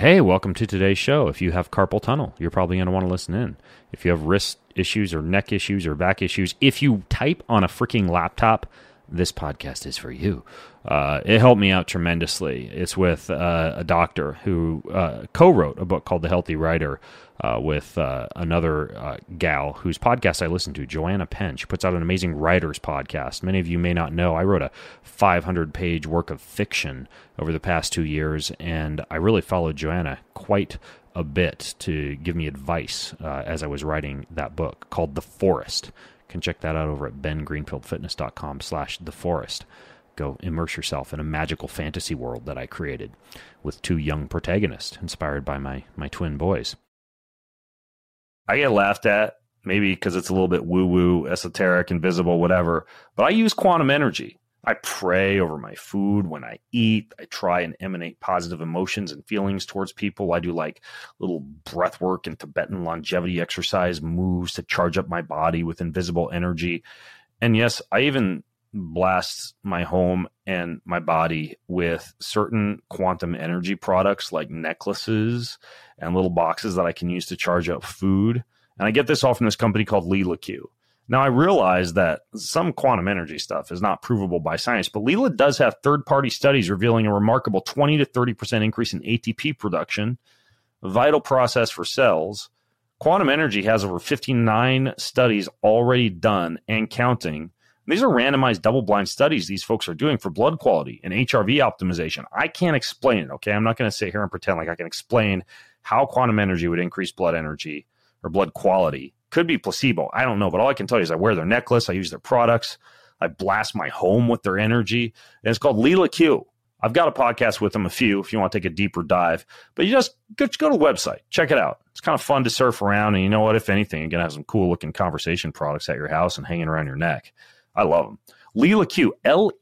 Hey, welcome to today's show. If you have carpal tunnel, you're probably going to want to listen in. If you have wrist issues or neck issues or back issues, if you type on a freaking laptop, this podcast is for you. It helped me out tremendously. It's with a doctor who co-wrote a book called The Healthy Writer with another gal whose podcast I listen to, Joanna Penn. She puts out an amazing writers podcast. Many of you may not know, I wrote a 500-page work of fiction over the past 2 years, and I really followed Joanna quite a bit to give me advice as I was writing that book called The Forest. You can check that out over at bengreenfieldfitness.com/theforest. Go immerse yourself in a magical fantasy world that I created with two young protagonists inspired by my twin boys. I get laughed at, maybe because it's a little bit woo-woo, esoteric, invisible, whatever, but I use quantum energy. I pray over my food when I eat. I try and emanate positive emotions and feelings towards people. I do like little breath work and Tibetan longevity exercise moves to charge up my body with invisible energy. And yes, I even blast my home and my body with certain quantum energy products like necklaces and little boxes that I can use to charge up food. And I get this all from this company called Leela Q. Now, I realize that some quantum energy stuff is not provable by science, but Leela does have third-party studies revealing a remarkable 20 to 30% increase in ATP production, a vital process for cells. Quantum energy has over 59 studies already done and counting. These are randomized double-blind studies these folks are doing for blood quality and HRV optimization. I can't explain it, okay? I'm not going to sit here and pretend like I can explain how quantum energy would increase blood energy or blood quality. Could be placebo. I don't know, but all I can tell you is I wear their necklace, I use their products, I blast my home with their energy, and it's called Leela Q. I've got a podcast with them, a few, if you want to take a deeper dive. But you just go to the website, check it out. It's kind of fun to surf around, and you know what? If anything, you're going to have some cool-looking conversation products at your house and hanging around your neck. I love them. Leela Q,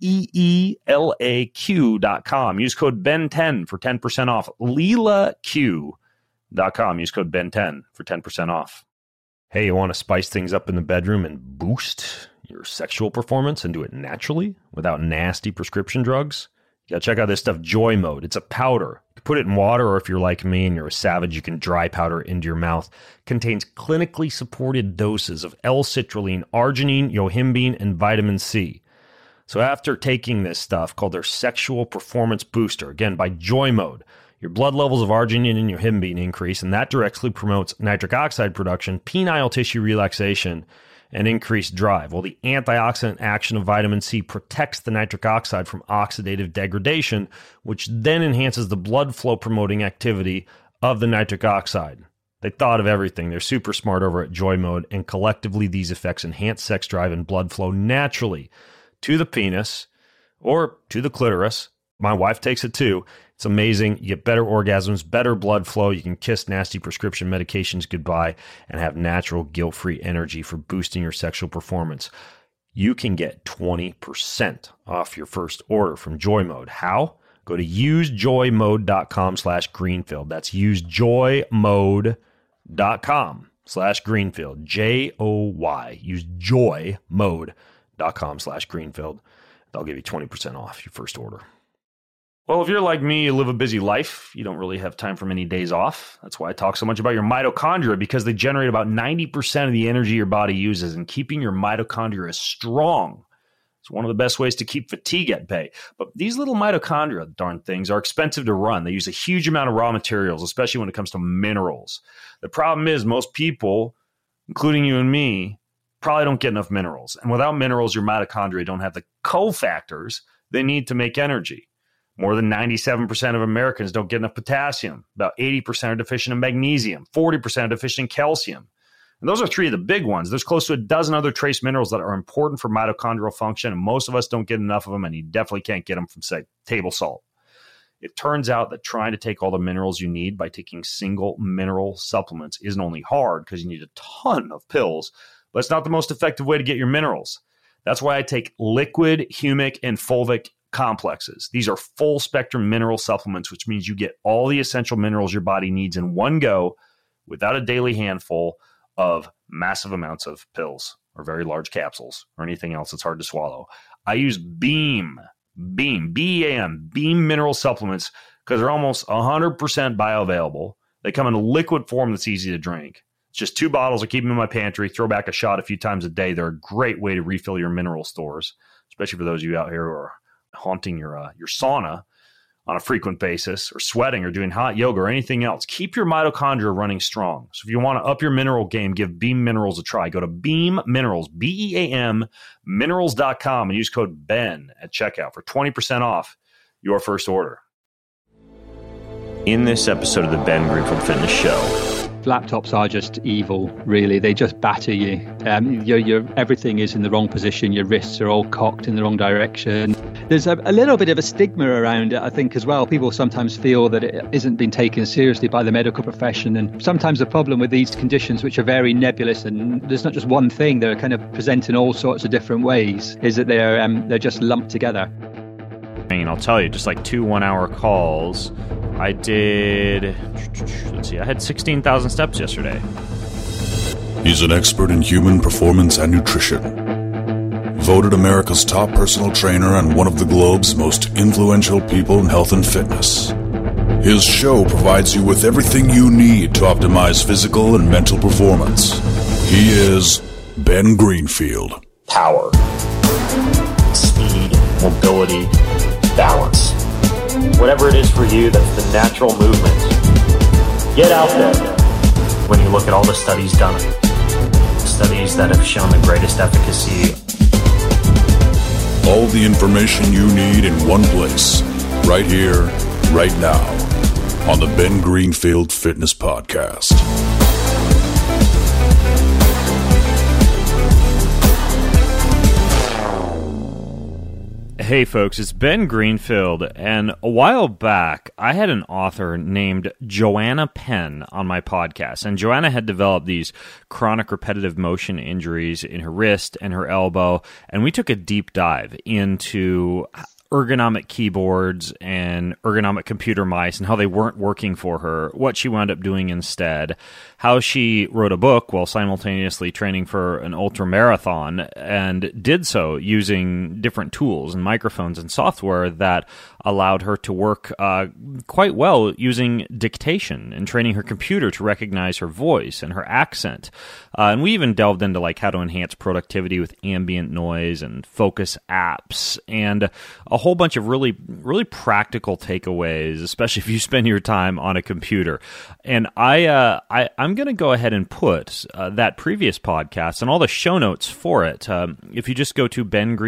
LEELAQ.com. Use code BEN10 for 10% off. LeelaQ.com. Use code BEN10 for 10% off. Hey, you want to spice things up in the bedroom and boost your sexual performance and do it naturally without nasty prescription drugs? You got to check out this stuff, Joy Mode. It's a powder. You can put it in water, or if you're like me and you're a savage, you can dry powder into your mouth. Contains clinically supported doses of L-citrulline, arginine, yohimbine, and vitamin C. So after taking this stuff called their Sexual Performance Booster, again, by Joy Mode, your blood levels of arginine and yohimbine increase, and that directly promotes nitric oxide production, penile tissue relaxation, and increased drive. Well, the antioxidant action of vitamin C protects the nitric oxide from oxidative degradation, which then enhances the blood flow promoting activity of the nitric oxide. They thought of everything. They're super smart over at Joy Mode, and collectively these effects enhance sex drive and blood flow naturally to the penis or to the clitoris. My wife takes it too. It's amazing. You get better orgasms, better blood flow. You can kiss nasty prescription medications goodbye and have natural guilt-free energy for boosting your sexual performance. You can get 20% off your first order from Joy Mode. How? Go to usejoymode.com/Greenfield. That's usejoymode.com/Greenfield. JOY. Use joymode.com/Greenfield. They'll give you 20% off your first order. Well, if you're like me, you live a busy life, you don't really have time for many days off. That's why I talk so much about your mitochondria, because they generate about 90% of the energy your body uses, and keeping your mitochondria strong is one of the best ways to keep fatigue at bay. But these little mitochondria, darn things, are expensive to run. They use a huge amount of raw materials, especially when it comes to minerals. The problem is most people, including you and me, probably don't get enough minerals. And without minerals, your mitochondria don't have the cofactors they need to make energy. More than 97% of Americans don't get enough potassium. About 80% are deficient in magnesium. 40% are deficient in calcium. And those are three of the big ones. There's close to a dozen other trace minerals that are important for mitochondrial function, and most of us don't get enough of them, and you definitely can't get them from, say, table salt. It turns out that trying to take all the minerals you need by taking single mineral supplements isn't only hard because you need a ton of pills, but it's not the most effective way to get your minerals. That's why I take liquid, humic, and fulvic complexes. These are full spectrum mineral supplements, which means you get all the essential minerals your body needs in one go without a daily handful of massive amounts of pills or very large capsules or anything else that's hard to swallow. I use BEAM, B-E-A-M, BEAM mineral supplements because they're almost 100% bioavailable. They come in a liquid form that's easy to drink. It's just 2 bottles. I keep them in my pantry, throw back a shot a few times a day. They're a great way to refill your mineral stores, especially for those of you out here who are haunting your sauna on a frequent basis, or sweating, or doing hot yoga, or anything else. Keep your mitochondria running strong. So if you want to up your mineral game, give Beam Minerals a try. Go to Beam Minerals, BEAM, minerals.com, and use code BEN at checkout for 20% off your first order. In this episode of the Ben Greenfield Fitness Show, laptops are just evil, really. They just batter you. Your everything is in the wrong position. Your wrists are all cocked in the wrong direction. There's a little bit of a stigma around it, I think, as well. People sometimes feel that it isn't being taken seriously by the medical profession. And sometimes the problem with these conditions, which are very nebulous, and there's not just one thing, they're kind of present in all sorts of different ways, is that they're just lumped together. And I'll tell you, just like 2 1-hour calls, I did, I had 16,000 steps yesterday. He's an expert in human performance and nutrition. Voted America's top personal trainer and one of the globe's most influential people in health and fitness. His show provides you with everything you need to optimize physical and mental performance. He is Ben Greenfield. Power, speed, mobility, balance. Whatever it is for you, that's the natural movement. Get out there. When you look at all the studies done, studies that have shown the greatest efficacy. All the information you need in one place, right here, right now, on the Ben Greenfield Fitness Podcast. Hey folks, it's Ben Greenfield, and a while back I had an author named Joanna Penn on my podcast, and Joanna had developed these chronic repetitive motion injuries in her wrist and her elbow, and we took a deep dive into ergonomic keyboards and ergonomic computer mice and how they weren't working for her, what she wound up doing instead, how she wrote a book while simultaneously training for an ultra marathon, and did so using different tools and microphones and software that allowed her to work quite well using dictation and training her computer to recognize her voice and her accent. And we even delved into like how to enhance productivity with ambient noise and focus apps, and a whole bunch of really practical takeaways, especially if you spend your time on a computer. And I'm going to go ahead and put that previous podcast and all the show notes for it. If you just go to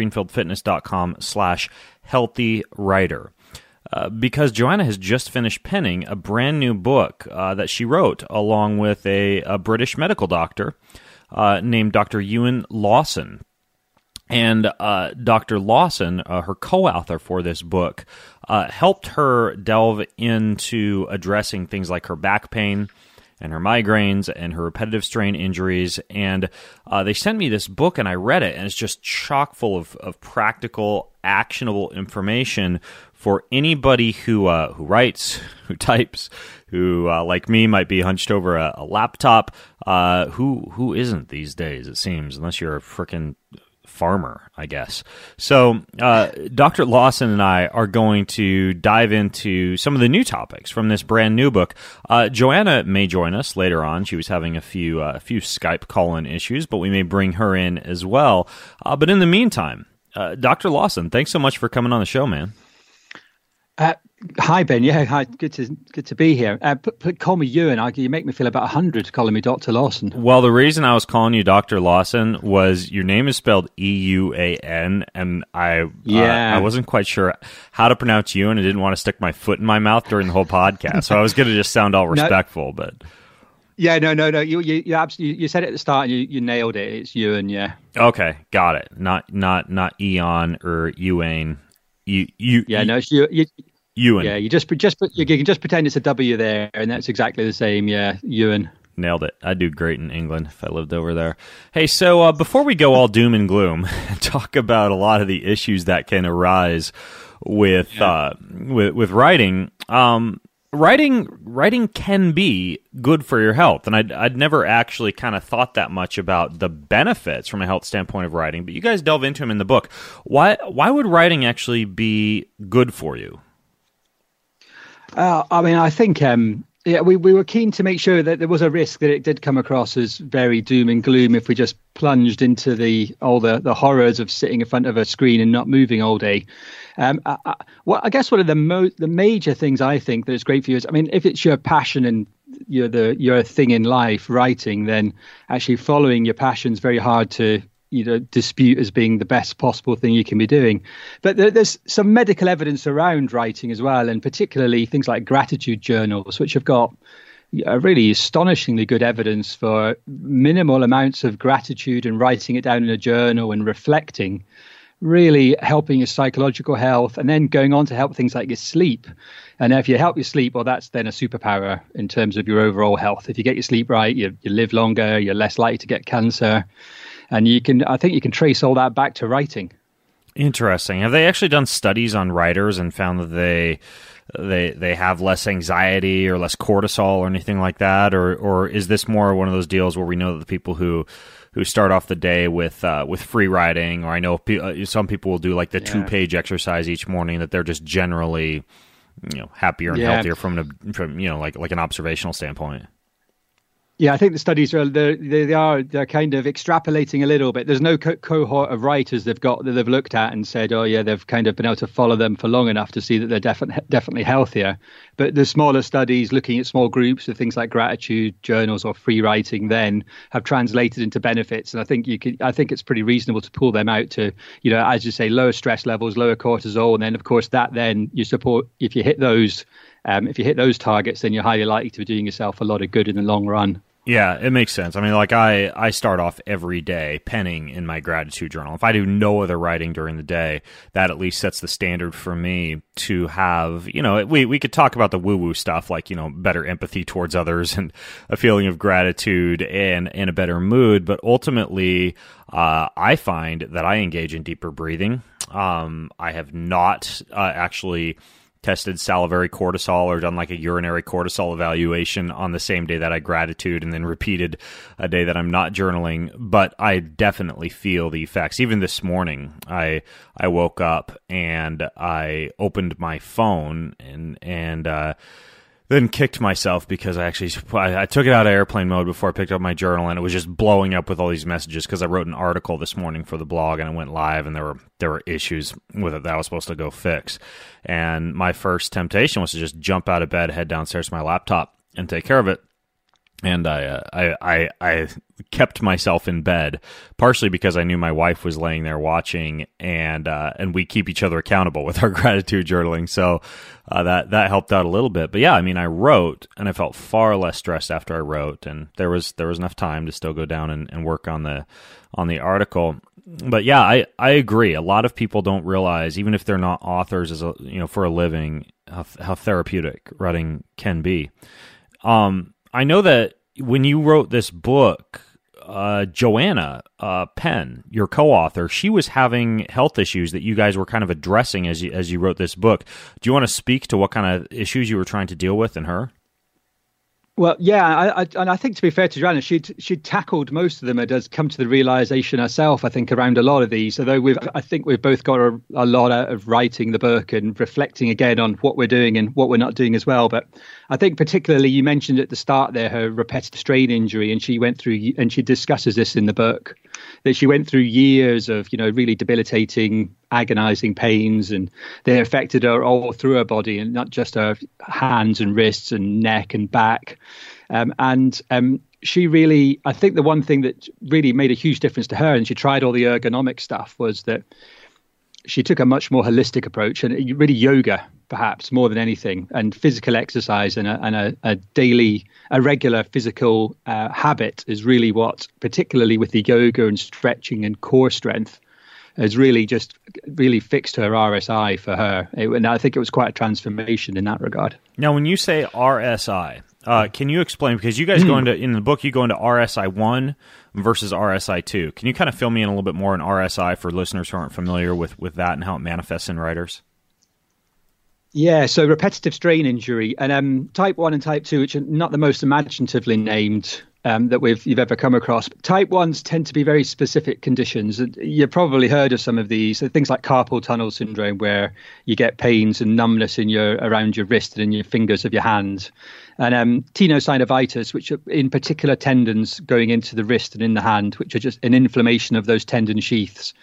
bengreenfieldfitness.com/healthywriter. Because Joanna has just finished penning a brand new book that she wrote along with a British medical doctor named Dr. Ewan Lawson. And Dr. Lawson, her co-author for this book, helped her delve into addressing things like her back pain and her migraines and her repetitive strain injuries. And they sent me this book, and I read it, and it's just chock full of practical, actionable information for anybody who writes, who types, who, like me, might be hunched over a laptop, who isn't these days, it seems, unless you're a frickin' farmer, I guess. So Dr. Lawson and I are going to dive into some of the new topics from this brand new book. Joanna may join us later on. She was having a few Skype call-in issues, but we may bring her in as well. But in the meantime, Dr. Lawson, thanks so much for coming on the show, man. Hi, Ben. Yeah, hi. Good to be here. Call me Ewan. You make me feel about 100 calling me Dr. Lawson. Well, the reason I was calling you Dr. Lawson was your name is spelled E-U-A-N, and I wasn't quite sure how to pronounce Ewan. I didn't want to stick my foot in my mouth during the whole podcast, so I was going to just sound all respectful, but... Yeah, no. You absolutely, you said it at the start, and you nailed it. It's Ewan, yeah. Okay, got it. Not Eon or Ewan. It's you. Ewan. Yeah, you can just pretend it's a W there, and that's exactly the same. Yeah, Ewan. Nailed it. I'd do great in England if I lived over there. Hey, so before we go all doom and gloom and talk about a lot of the issues that can arise with writing, writing can be good for your health, and I'd never actually kind of thought that much about the benefits from a health standpoint of writing, but you guys delve into them in the book. Why would writing actually be good for you? I mean, I think we were keen to make sure that there was a risk that it did come across as very doom and gloom if we just plunged into all the horrors of sitting in front of a screen and not moving all day. I guess one of the major things I think that is great for you is, I mean, if it's your passion and your thing in life, writing, then actually following your passion is very hard to dispute as being the best possible thing you can be doing. But there's some medical evidence around writing as well, and particularly things like gratitude journals, which have got really astonishingly good evidence for minimal amounts of gratitude and writing it down in a journal and reflecting, really helping your psychological health, and then going on to help things like your sleep. And if you help your sleep, well, that's then a superpower in terms of your overall health. If you get your sleep right, you live longer, you're less likely to get cancer. And I think you can trace all that back to writing. Interesting. Have they actually done studies on writers and found that they have less anxiety or less cortisol or anything like that? Or is this more one of those deals where we know that the people who start off the day with free writing, or I know some people will do like the 2-page exercise each morning, that they're just generally happier and healthier from like an observational standpoint? Yeah, I think the studies are they're kind of extrapolating a little bit. There's no cohort of writers they've looked at and said, oh yeah, they've kind of been able to follow them for long enough to see that they're definitely healthier. But the smaller studies looking at small groups of things like gratitude journals or free writing then have translated into benefits. And I think it's pretty reasonable to pull them out to, as you say, lower stress levels, lower cortisol, and then of course then you support if you hit those. If you hit those targets, then you're highly likely to be doing yourself a lot of good in the long run. Yeah, it makes sense. I mean, like I start off every day penning in my gratitude journal. If I do no other writing during the day, that at least sets the standard for me to have, we could talk about the woo-woo stuff like, better empathy towards others and a feeling of gratitude and a better mood. But ultimately, I find that I engage in deeper breathing. I have not actually tested salivary cortisol or done like a urinary cortisol evaluation on the same day that I gratitude and then repeated a day that I'm not journaling, but I definitely feel the effects. Even this morning, I woke up and I opened my phone and then kicked myself because I took it out of airplane mode before I picked up my journal, and it was just blowing up with all these messages because I wrote an article this morning for the blog and it went live, and there were issues with it that I was supposed to go fix. And my first temptation was to just jump out of bed, head downstairs to my laptop, and take care of it. And I kept myself in bed, partially because I knew my wife was laying there watching, and we keep each other accountable with our gratitude journaling. So that helped out a little bit. But yeah, I mean, I wrote, and I felt far less stressed after I wrote, and there was enough time to still go down and work on the article. But yeah, I agree. A lot of people don't realize, even if they're not authors for a living, how therapeutic writing can be. I know that when you wrote this book, Joanna Penn, your co-author, she was having health issues that you guys were kind of addressing as you wrote this book. Do you want to speak to what kind of issues you were trying to deal with in her? Well, yeah, I think to be fair to Joanna, she'd tackled most of them and has come to the realization herself, I think, around a lot of these. Although I think we've both got a lot out of writing the book and reflecting again on what we're doing and what we're not doing as well. But I think particularly you mentioned at the start there her repetitive strain injury, and she went through, and she discusses this in the book, that she went through years of, really debilitating, agonizing pains, and they affected her all through her body and not just her hands and wrists and neck and back. She really, I think the one thing that really made a huge difference to her, and she tried all the ergonomic stuff, was that she took a much more holistic approach, and really yoga, perhaps more than anything, and physical exercise and a regular physical habit is really what, particularly with the yoga and stretching and core strength, has really fixed her RSI for her. And I think it was quite a transformation in that regard. Now, when you say RSI, can you explain, because you guys in the book, you go into RSI 1 versus RSI 2. Can you kind of fill me in a little bit more on RSI for listeners who aren't familiar with that and how it manifests in writers? Yeah, so repetitive strain injury and type 1 and type 2, which are not the most imaginatively named that you've ever come across. Type 1s tend to be very specific conditions. You've probably heard of some of these. So things like carpal tunnel syndrome, where you get pains and numbness around your wrist and in your fingers of your hand. And tenosynovitis, which are in particular tendons going into the wrist and in the hand, which are just an inflammation of those tendon sheaths.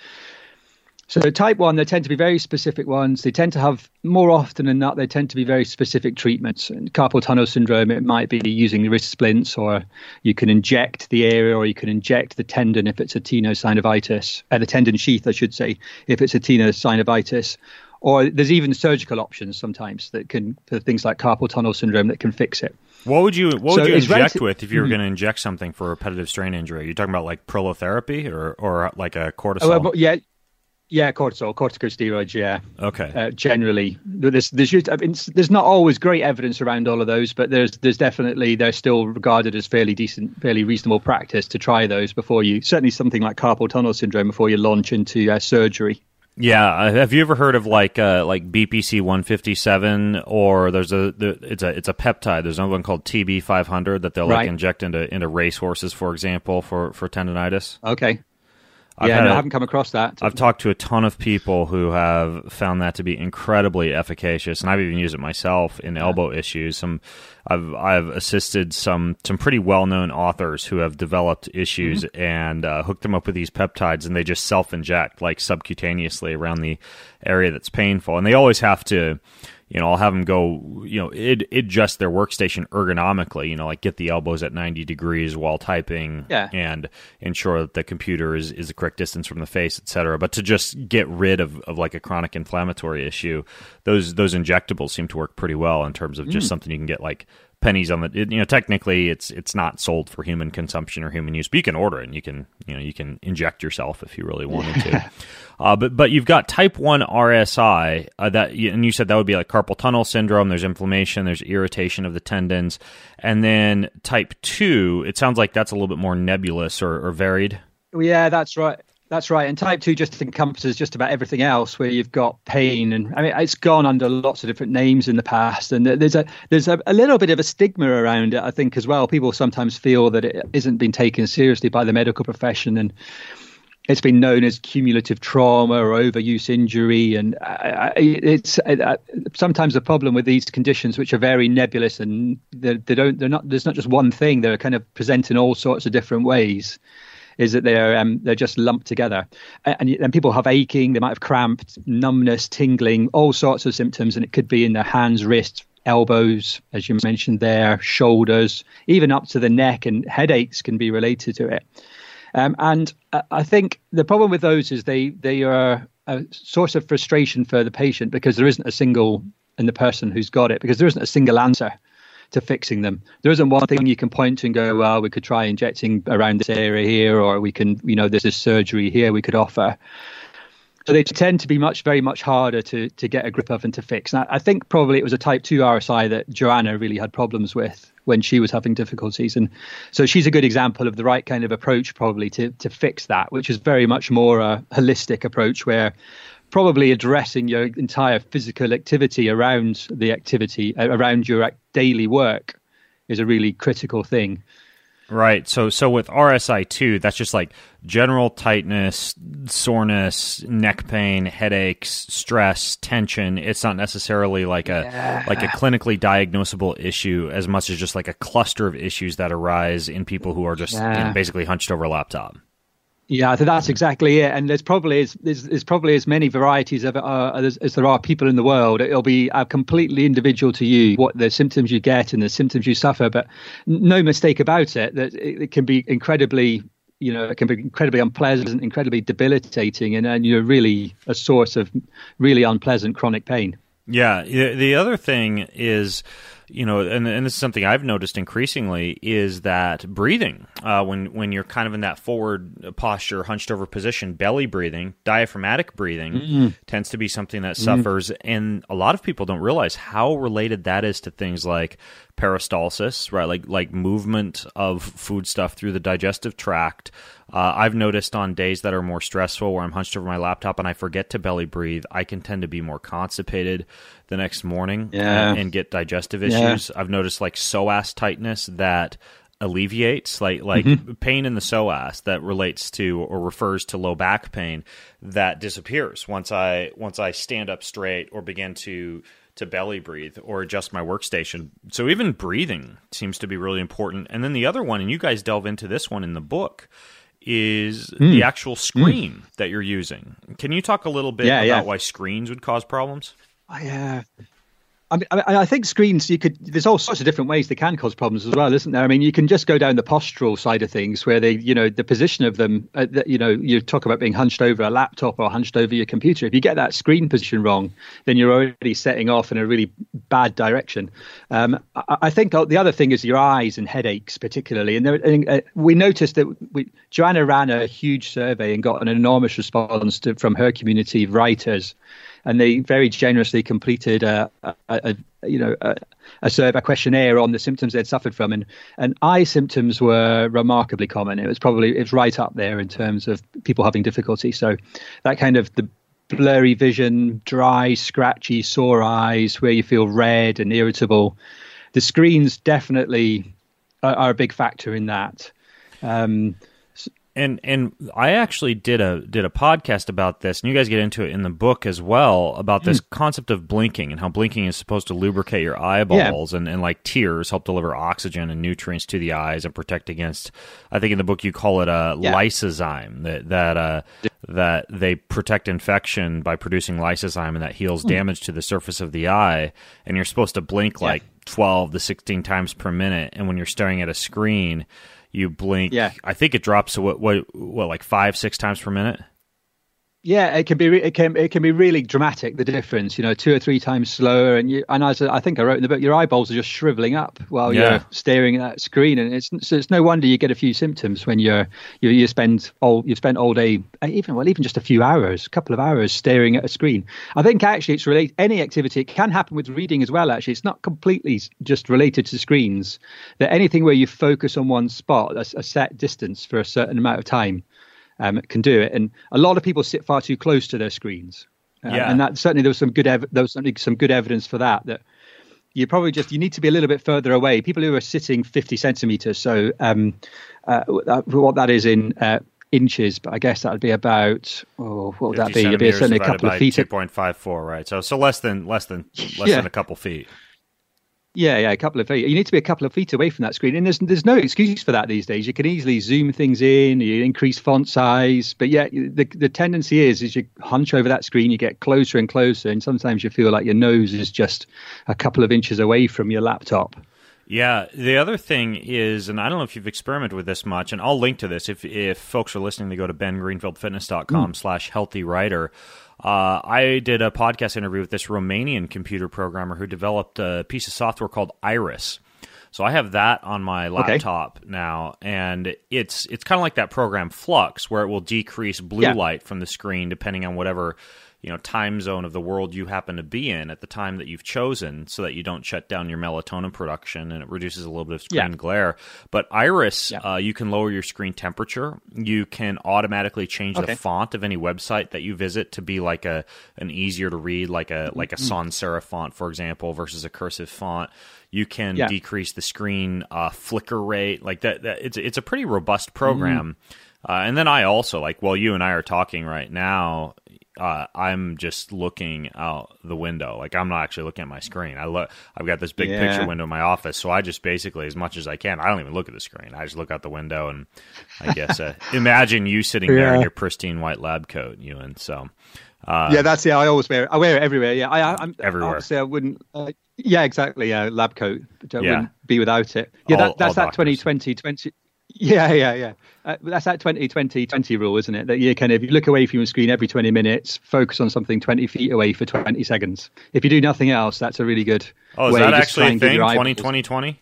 So type 1, they tend to be very specific ones. They tend to have, more often than not, they tend to be very specific treatments. And carpal tunnel syndrome, it might be using wrist splints, or you can inject the area, or you can inject the tendon if it's a tenosynovitis, the tendon sheath, I should say, if it's a tenosynovitis. Or there's even surgical options sometimes that can, for things like carpal tunnel syndrome, that can fix it. What would you inject with if you were going to inject something for a repetitive strain injury? Are you talking about like prolotherapy or like a cortisol? Yeah, corticosteroids, yeah. Okay. Generally, there's not always great evidence around all of those, but there's definitely, they're still regarded as fairly decent, fairly reasonable practice to try those before you, certainly something like carpal tunnel syndrome, before you launch into surgery. Yeah, have you ever heard of like BPC 157, or it's a peptide? There's another one called TB 500 that they'll like inject into racehorses, for example, for tendonitis. Okay. I haven't come across that. I've talked to a ton of people who have found that to be incredibly efficacious, and I've even used it myself in elbow issues. I've assisted some pretty well-known authors who have developed issues and hooked them up with these peptides, and they just self-inject like subcutaneously around the area that's painful. And they always have to, I'll have them go, adjust their workstation ergonomically, like get the elbows at 90 degrees while typing and ensure that the computer is the correct distance from the face, et cetera. But to just get rid of like a chronic inflammatory issue, those injectables seem to work pretty well in terms of just something you can get like pennies on the, technically it's not sold for human consumption or human use, but you can order it and you can inject yourself if you really wanted to. But you've got type 1 RSI and you said that would be like carpal tunnel syndrome. There's inflammation, there's irritation of the tendons. And then type 2, it sounds like that's a little bit more nebulous or varied. Yeah, that's right. That's right. And type 2 just encompasses just about everything else where you've got pain. And I mean, it's gone under lots of different names in the past. And there's a little bit of a stigma around it, I think, as well. People sometimes feel that it isn't being taken seriously by the medical profession. And it's been known as cumulative trauma or overuse injury. And it's sometimes the problem with these conditions, which are very nebulous, and there's not just one thing. They're kind of present in all sorts of different ways, is that they're just lumped together, and people have aching, they might have cramp, numbness, tingling, all sorts of symptoms, and it could be in their hands, wrists, elbows, as you mentioned there, shoulders, even up to the neck, and headaches can be related to it. And I think the problem with those is they are a source of frustration for the patient, because there isn't a single, and the person who's got it, because there isn't a single answer to fixing them. There isn't one thing you can point to and go, well, we could try injecting around this area here, or we can, there's this surgery here we could offer. So they tend to be very much harder to get a grip of and to fix. And I think probably it was a type 2 RSI that Joanna really had problems with when she was having difficulties. And so she's a good example of the right kind of approach probably to fix that, which is very much more a holistic approach, where probably addressing your entire physical activity around the activity, around your daily work, is a really critical thing. Right. So with RSI2, that's just like general tightness, soreness, neck pain, headaches, stress, tension. It's not necessarily like a clinically diagnosable issue as much as just like a cluster of issues that arise in people who are just basically hunched over a laptop. Yeah, that's exactly it. And there's probably as many varieties of it as there are people in the world. It'll be completely individual to you, what the symptoms you get and the symptoms you suffer. But no mistake about it, that it can be incredibly, unpleasant, incredibly debilitating, and you're really a source of really unpleasant chronic pain. Yeah. The other thing is, and this is something I've noticed increasingly, is that breathing, when you're kind of in that forward posture, hunched over position, belly breathing, diaphragmatic breathing tends to be something that suffers. And a lot of people don't realize how related that is to things like peristalsis, right? Like movement of food stuff through the digestive tract. I've noticed on days that are more stressful, where I'm hunched over my laptop and I forget to belly breathe, I can tend to be more constipated the next morning and get digestive issues. I've noticed like psoas tightness that alleviates, like pain in the psoas that relates to or refers to low back pain, that disappears once I stand up straight or begin to belly breathe or adjust my workstation. So even breathing seems to be really important. And then the other one, and you guys delve into this one in the book, is the actual screen that you're using. Can you talk a little bit about why screens would cause problems? I think screens, there's all sorts of different ways they can cause problems as well, isn't there? I mean, you can just go down the postural side of things where the position of them, you talk about being hunched over a laptop or hunched over your computer. If you get that screen position wrong, then you're already setting off in a really bad direction. I think the other thing is your eyes and headaches, particularly. And we noticed that Joanna ran a huge survey and got an enormous response from her community of writers. And they very generously completed a survey, a questionnaire on the symptoms they'd suffered from, and eye symptoms were remarkably common. It's right up there in terms of people having difficulty. So that kind of the blurry vision, dry, scratchy, sore eyes, where you feel red and irritable. The screens definitely are a big factor in that. And I actually did a podcast about this, and you guys get into it in the book as well, about this concept of blinking and how blinking is supposed to lubricate your eyeballs and like tears help deliver oxygen and nutrients to the eyes and protect against, I think in the book you call it a lysozyme, that they protect infection by producing lysozyme, and that heals damage to the surface of the eye. And you're supposed to blink like 12 to 16 times per minute, and when you're staring at a screen, you blink. I think it drops to what like 5-6 times per minute. Yeah, it can be really dramatic, the difference. 2 or 3 times slower, and as I think I wrote in the book, your eyeballs are just shriveling up while you're staring at that screen, and it's no wonder you get a few symptoms when you spend all day, even just a few hours, a couple of hours staring at a screen. I think actually it's related. Any activity, it can happen with reading as well. Actually, it's not completely just related to screens. That anything where you focus on one spot, a set distance for a certain amount of time, can do it. And a lot of people sit far too close to their screens. And that certainly there was some good evidence for that you probably you need to be a little bit further away. People who are sitting 50 centimeters, so what that is in inches, but I guess that would be about, what would that be? It'd be certainly a couple of feet. 2.54, right? So less than a couple feet. Yeah, a couple of feet. You need to be a couple of feet away from that screen, and there's no excuse for that these days. You can easily zoom things in, you increase font size, but the tendency is you hunch over that screen, you get closer and closer, and sometimes you feel like your nose is just a couple of inches away from your laptop. Yeah, the other thing is, and I don't know if you've experimented with this much, and I'll link to this if folks are listening, they go to bengreenfieldfitness.com/healthywriter. I did a podcast interview with this Romanian computer programmer who developed a piece of software called Iris. So I have that on my laptop now, and it's kind of like that program Flux, where it will decrease blue light from the screen depending on whatever time zone of the world you happen to be in at the time that you've chosen, so that you don't shut down your melatonin production, and it reduces a little bit of screen glare. But Iris, you can lower your screen temperature. You can automatically change the font of any website that you visit to be like an easier to read, like a sans serif font, for example, versus a cursive font. You can decrease the screen flicker rate, like that. It's a pretty robust program. And then I also, while you and I are talking right now, I'm just looking out the window. Like, I'm not actually looking at my screen. I've got this big picture window in my office, so I just basically, as much as I can, I don't even look at the screen. I just look out the window, and I guess imagine you sitting there in your pristine white lab coat, Ewan. So, that's I always wear it. I wear it everywhere. Yeah, I'm everywhere. Obviously, I wouldn't. Exactly. Yeah, lab coat. Wouldn't be without it. Yeah, that's that 2020. Yeah. That's that 20-20-20 rule, isn't it? That you if you look away from your screen every 20 minutes, focus on something 20 feet away for 20 seconds. If you do nothing else, that's a really good way. Is that actually a thing, 20-20-20?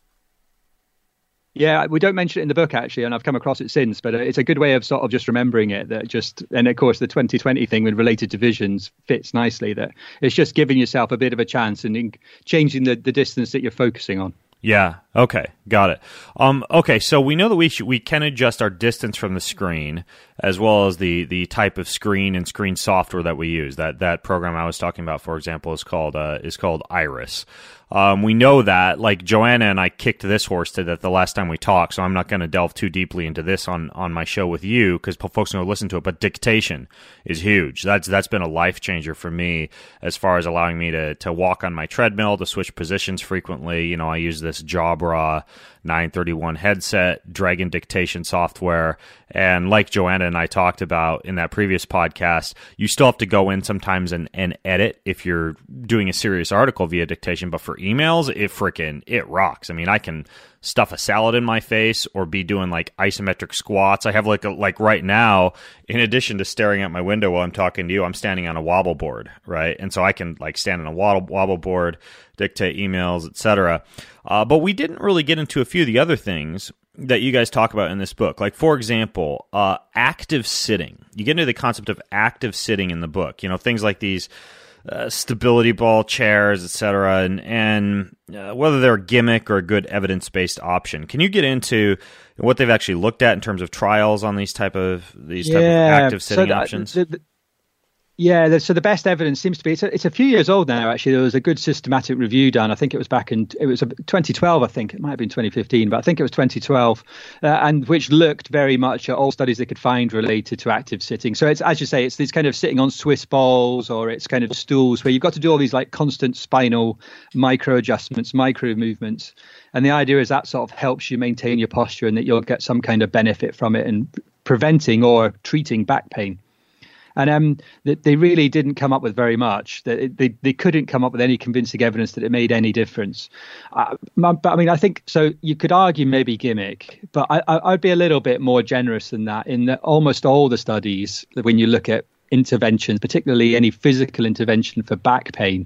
Yeah, we don't mention it in the book, actually, and I've come across it since, but it's a good way of sort of just remembering it. And of course, the 20-20 thing with related to visions fits nicely. That it's just giving yourself a bit of a chance and changing the distance that you're focusing on. Yeah, Okay, got it. Okay, so we know that we can adjust our distance from the screen, as well as the type of screen and screen software that we use. That program I was talking about, for example, is called Iris. We know that, like Joanna and I kicked this horse to that the last time we talked, so I'm not going to delve too deeply into this on my show with you because folks are going to listen to it. But dictation is huge. That's been a life changer for me as far as allowing me to walk on my treadmill, to switch positions frequently. You know, I use this Jabra 931 headset, Dragon dictation software, and like Joanna and I talked about in that previous podcast, you still have to go in sometimes and edit if you're doing a serious article via dictation, but for emails, it rocks. I mean, I can stuff a salad in my face or be doing like isometric squats. I have like right now, in addition to staring out my window while I'm talking to you, I'm standing on a wobble board, right? And so I can like stand on a wobble board, dictate emails, etc. But we didn't really get into a few of the other things that you guys talk about in this book. Like, for example, active sitting. You get into the concept of active sitting in the book. You know, things like these stability ball chairs, etc., and whether they're a gimmick or a good evidence-based option. Can you get into what they've actually looked at in terms of trials on these type of active sitting options? So the best evidence seems to be, it's a few years old now, actually. There was a good systematic review done. I think it was 2012, I think. It might have been 2015, but I think it was 2012, and which looked very much at all studies they could find related to active sitting. So it's, as you say, it's this kind of sitting on Swiss balls, or it's kind of stools where you've got to do all these like constant spinal micro adjustments, micro movements. And the idea is that sort of helps you maintain your posture and that you'll get some kind of benefit from it in preventing or treating back pain. And they really didn't come up with very much. They couldn't come up with any convincing evidence that it made any difference. But I mean, I think so. You could argue maybe gimmick, but I'd be a little bit more generous than that. In that almost all the studies, when you look at interventions, particularly any physical intervention for back pain,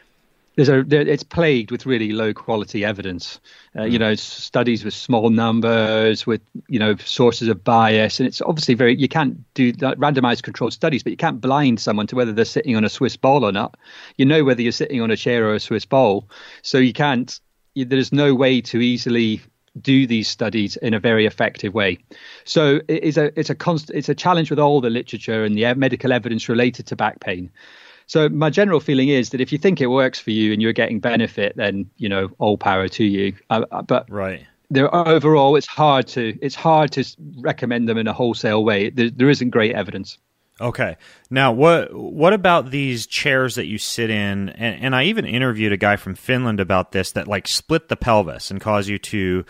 it's plagued with really low quality evidence. Studies with small numbers, with sources of bias, and it's obviously you can't do randomized controlled studies, but you can't blind someone to whether they're sitting on a Swiss ball or not. You know whether you're sitting on a chair or a Swiss ball, so you can't. There's no way to easily do these studies in a very effective way. So it's a challenge with all the literature and the medical evidence related to back pain. So my general feeling is that if you think it works for you and you're getting benefit, then, all power to you. But right. Overall, it's hard to recommend them in a wholesale way. There isn't great evidence. Okay. Now, what about these chairs that you sit in? And I even interviewed a guy from Finland about this that like split the pelvis and cause you to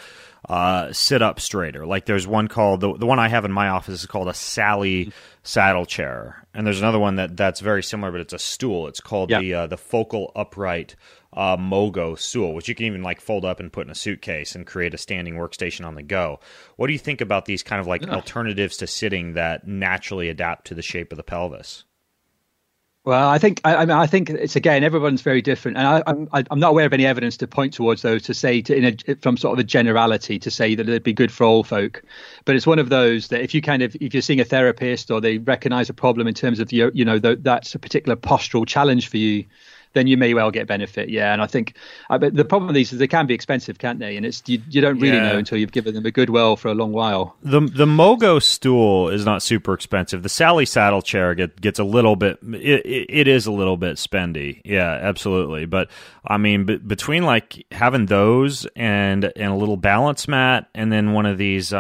sit up straighter. Like there's one called, the one I have in my office is called a Sally saddle chair. And there's another one that's very similar, but it's a stool. It's called the Focal Upright Mogo stool, which you can even like fold up and put in a suitcase and create a standing workstation on the go. What do you think about these kind of like alternatives to sitting that naturally adapt to the shape of the pelvis? Well, I think it's, again, everyone's very different, and I'm not aware of any evidence to point towards those to say from sort of a generality to say that it'd be good for all folk. But it's one of those that if you're seeing a therapist or they recognise a problem in terms of that's a particular postural challenge for you, then you may well get benefit. Yeah, and I think the problem with these is they can be expensive, can't they? And it's you don't really know until you've given them a good whirl for a long while. The Mogo stool is not super expensive. The Sally saddle chair gets a little bit. It is a little bit spendy. Yeah, absolutely. But I mean, between like having those and a little balance mat, and then one of these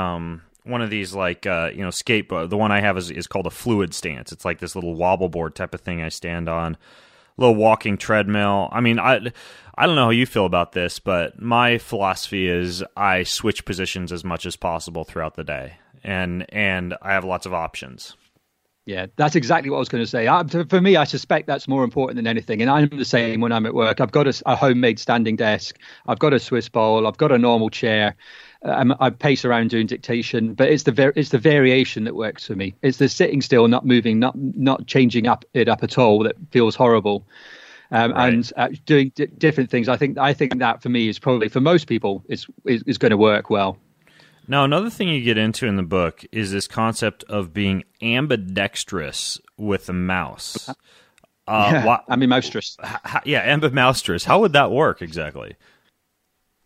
like skateboard. The one I have is called a fluid stance. It's like this little wobble board type of thing I stand on. Little walking treadmill. I mean, I don't know how you feel about this, but my philosophy is I switch positions as much as possible throughout the day, and I have lots of options. Yeah, that's exactly what I was going to say. For me, I suspect that's more important than anything. And I'm the same when I'm at work. I've got a homemade standing desk. I've got a Swiss ball. I've got a normal chair. I pace around doing dictation, but it's the variation that works for me. It's the sitting still, not moving, not changing it up at all that feels horrible, right. And doing different things. I think that for me is probably for most people is going to work well. Now, another thing you get into in the book is this concept of being ambidextrous with a mouse. Ambidextrous. Ambidextrous. How would that work exactly?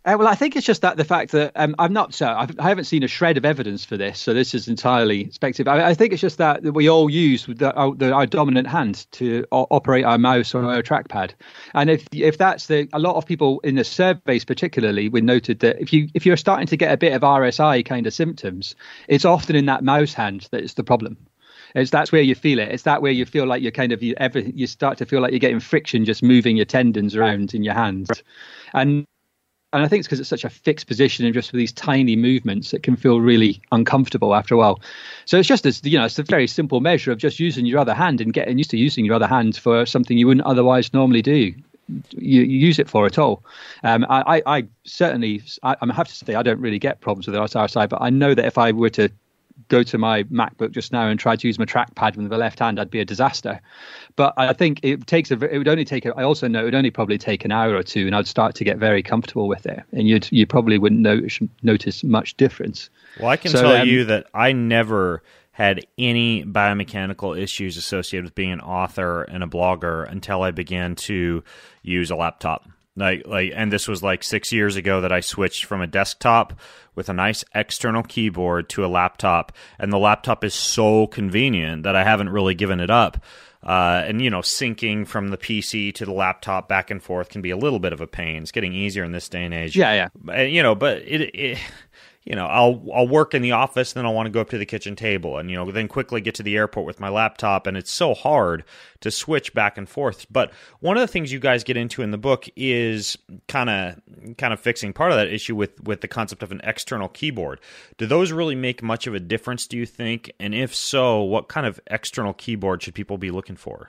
Well, I think it's just that the fact that I haven't seen a shred of evidence for this, so this is entirely speculative. I think it's just that we all use our dominant hand to operate our mouse or our trackpad, and if that's a lot of people in the surveys, particularly, we noted that if you're starting to get a bit of RSI kind of symptoms, it's often in that mouse hand that is the problem. That's where you feel it. It's that where you feel like you start to feel like you're getting friction just moving your tendons around in your hands, and I think it's because it's such a fixed position and just with these tiny movements, it can feel really uncomfortable after a while. So it's just it's a very simple measure of just using your other hand and getting used to using your other hand for something you wouldn't otherwise normally do. You use it for at all. I certainly, I have to say, I don't really get problems with the RSI, but I know that if I were to go to my MacBook just now and try to use my trackpad with the left hand, I'd be a disaster. But I think I also know it would only probably take an hour or two, and I'd start to get very comfortable with it, and you probably wouldn't notice much difference. Well, I can tell you that I never had any biomechanical issues associated with being an author and a blogger until I began to use a laptop. And this was like 6 years ago that I switched from a desktop with a nice external keyboard to a laptop, and the laptop is so convenient that I haven't really given it up. And syncing from the PC to the laptop back and forth can be a little bit of a pain. It's getting easier in this day and age. Yeah. But I'll work in the office, then I'll want to go up to the kitchen table and, then quickly get to the airport with my laptop. And it's so hard to switch back and forth. But one of the things you guys get into in the book is kind of fixing part of that issue with the concept of an external keyboard. Do those really make much of a difference, do you think? And if so, what kind of external keyboard should people be looking for?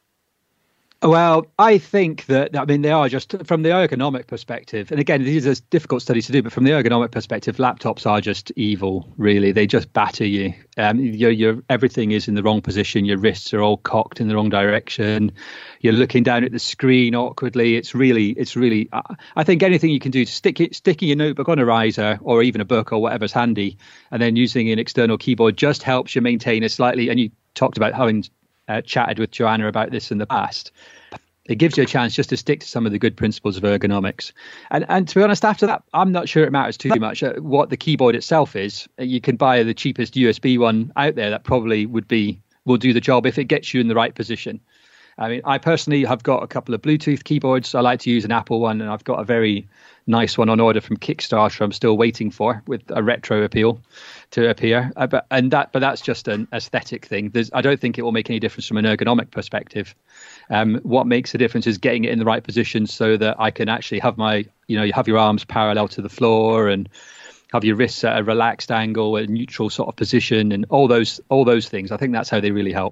Well, I think they are just from the ergonomic perspective. And again, these are difficult studies to do, but from the ergonomic perspective, laptops are just evil, really. They just batter you. Everything is in the wrong position. Your wrists are all cocked in the wrong direction. You're looking down at the screen awkwardly. It's really, I think anything you can do to sticking your notebook on a riser or even a book or whatever's handy, and then using an external keyboard just helps you maintain a slightly, and you talked about having chatted with Joanna about this in the past. It gives you a chance just to stick to some of the good principles of ergonomics. And to be honest, after that, I'm not sure it matters too much what the keyboard itself is. You can buy the cheapest USB one out there that probably will do the job if it gets you in the right position. I mean, I personally have got a couple of Bluetooth keyboards. I like to use an Apple one, and I've got a very nice one on order from Kickstarter I'm still waiting for, with a retro appeal to appear. But that's just an aesthetic thing. I don't think it will make any difference from an ergonomic perspective. What makes a difference is getting it in the right position so that I can actually have you have your arms parallel to the floor and have your wrists at a relaxed angle, a neutral sort of position, and all those things. I think that's how they really help.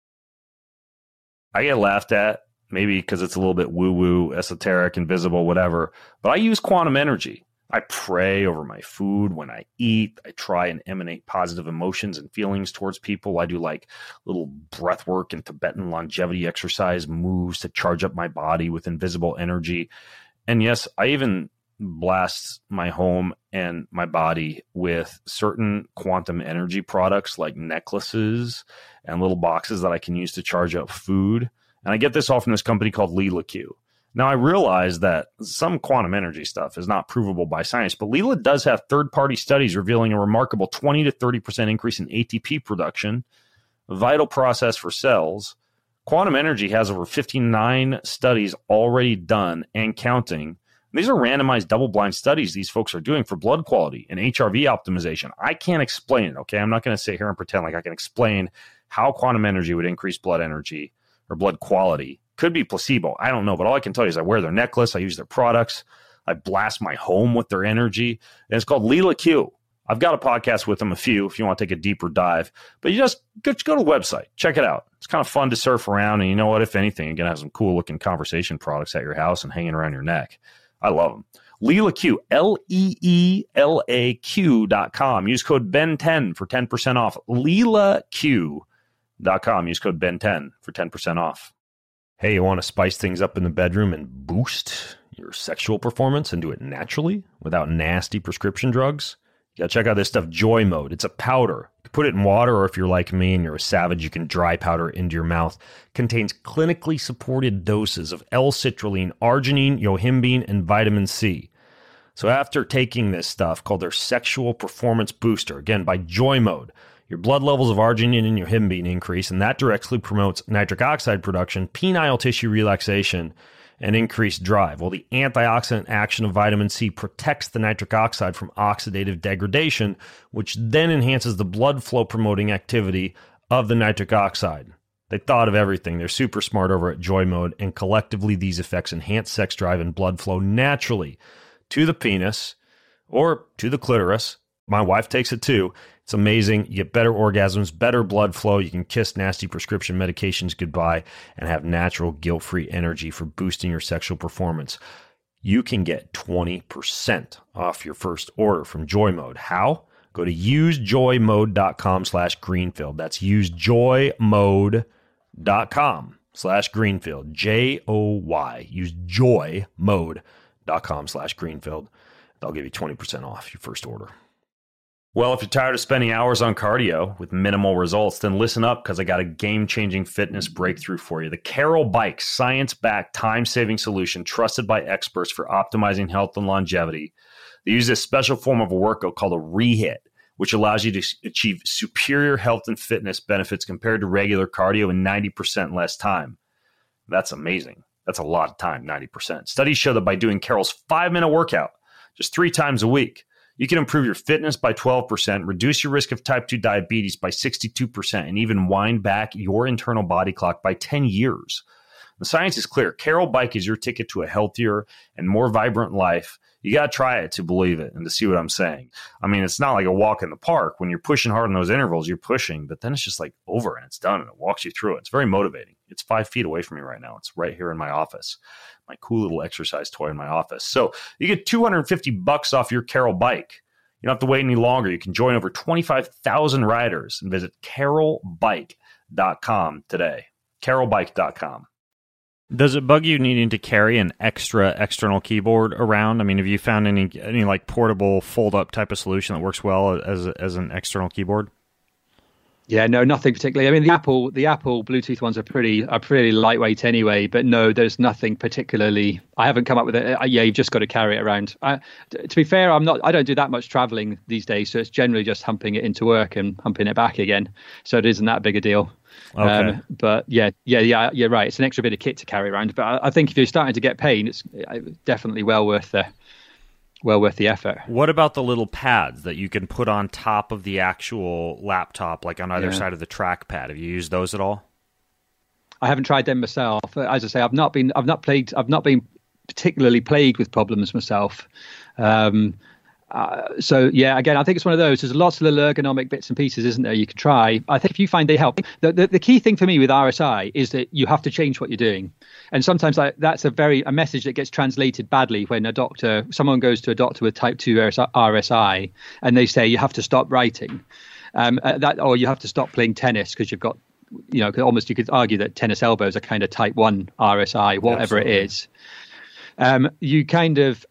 I get laughed at, maybe because it's a little bit woo-woo, esoteric, invisible, whatever, but I use quantum energy. I pray over my food when I eat. I try and emanate positive emotions and feelings towards people. I do like little breath work and Tibetan longevity exercise moves to charge up my body with invisible energy. And yes, I even blast my home and my body with certain quantum energy products like necklaces and little boxes that I can use to charge up food. And I get this all from this company called Leela Q. Now, I realize that some quantum energy stuff is not provable by science, but Leela does have third-party studies revealing a remarkable 20 to 30% increase in ATP production, a vital process for cells. Quantum energy has over 59 studies already done and counting. These are randomized double-blind studies these folks are doing for blood quality and HRV optimization. I can't explain it, okay? I'm not going to sit here and pretend like I can explain how quantum energy would increase blood energy or blood quality. Could be placebo. I don't know, but all I can tell you is I wear their necklace. I use their products. I blast my home with their energy. And it's called Leela Q. I've got a podcast with them, if you want to take a deeper dive. But you just go to the website. Check it out. It's kind of fun to surf around. And you know what? If anything, you're going to have some cool-looking conversation products at your house and hanging around your neck. I love them. Leela Q, LEELAQ.com. Use code BEN10 for 10% off. LeelaQ.com. Use code BEN10 for 10% off. Hey, you want to spice things up in the bedroom and boost your sexual performance and do it naturally without nasty prescription drugs? You got to check out this stuff, Joy Mode. It's a powder. You can put it in water, or if you're like me and you're a savage, you can dry powder into your mouth. Contains clinically supported doses of L-citrulline, arginine, yohimbine, and vitamin C. So after taking this stuff called their Sexual Performance Booster, again by Joy Mode, your blood levels of arginine and your himbine increase, and that directly promotes nitric oxide production, penile tissue relaxation, and increased drive. Well, the antioxidant action of vitamin C protects the nitric oxide from oxidative degradation, which then enhances the blood flow promoting activity of the nitric oxide. They thought of everything. They're super smart over at Joy Mode, and collectively these effects enhance sex drive and blood flow naturally to the penis or to the clitoris. My wife takes it too. It's amazing. You get better orgasms, better blood flow. You can kiss nasty prescription medications goodbye and have natural guilt-free energy for boosting your sexual performance. You can get 20% off your first order from Joy Mode. How? Go to usejoymode.com/Greenfield. That's usejoymode.com/Greenfield. JOY. Use joymode.com/Greenfield. They'll give you 20% off your first order. Well, if you're tired of spending hours on cardio with minimal results, then listen up, because I got a game-changing fitness breakthrough for you. The Carol Bike, science-backed, time-saving solution trusted by experts for optimizing health and longevity. They use this special form of a workout called a rehit, which allows you to achieve superior health and fitness benefits compared to regular cardio in 90% less time. That's amazing. That's a lot of time, 90%. Studies show that by doing Carol's 5-minute workout just 3 times a week, you can improve your fitness by 12%, reduce your risk of type 2 diabetes by 62%, and even wind back your internal body clock by 10 years. The science is clear. Carol Bike is your ticket to a healthier and more vibrant life. You got to try it to believe it and to see what I'm saying. I mean, it's not like a walk in the park. When you're pushing hard in those intervals, you're pushing, but then it's just like over and it's done and it walks you through it. It's very motivating. It's 5 feet away from me right now. It's right here in my office. My cool little exercise toy in my office. So you get $250 off your Carol Bike. You don't have to wait any longer. You can join over 25,000 riders and visit carolbike.com today. carolbike.com. Does it bug you needing to carry an extra external keyboard around? I mean, have you found any like portable fold-up type of solution that works well as an external keyboard? Yeah, no, nothing particularly. I mean, the Apple Bluetooth ones are pretty lightweight anyway. But no, there's nothing particularly. I haven't come up with it. Yeah, you've just got to carry it around. To be fair, I don't do that much traveling these days, so it's generally just humping it into work and humping it back again. So it isn't that big a deal. Okay. But yeah, you're right. It's an extra bit of kit to carry around. But I think if you're starting to get pain, it's definitely well worth the effort. What about the little pads that you can put on top of the actual laptop, like on either side of the trackpad? Have you used those at all? I haven't tried them myself. As I say, I've not been particularly plagued with problems myself. So yeah, again, I think it's one of those. There's lots of little ergonomic bits and pieces, isn't there? You can try. I think if you find they help, the key thing for me with RSI is that you have to change what you're doing. And sometimes that's a message that gets translated badly when someone goes to a doctor with type 2 RSI and they say you have to stop writing, or you have to stop playing tennis because you've got, almost you could argue that tennis elbows are kind of type 1 RSI, whatever Absolutely. It is. You kind of.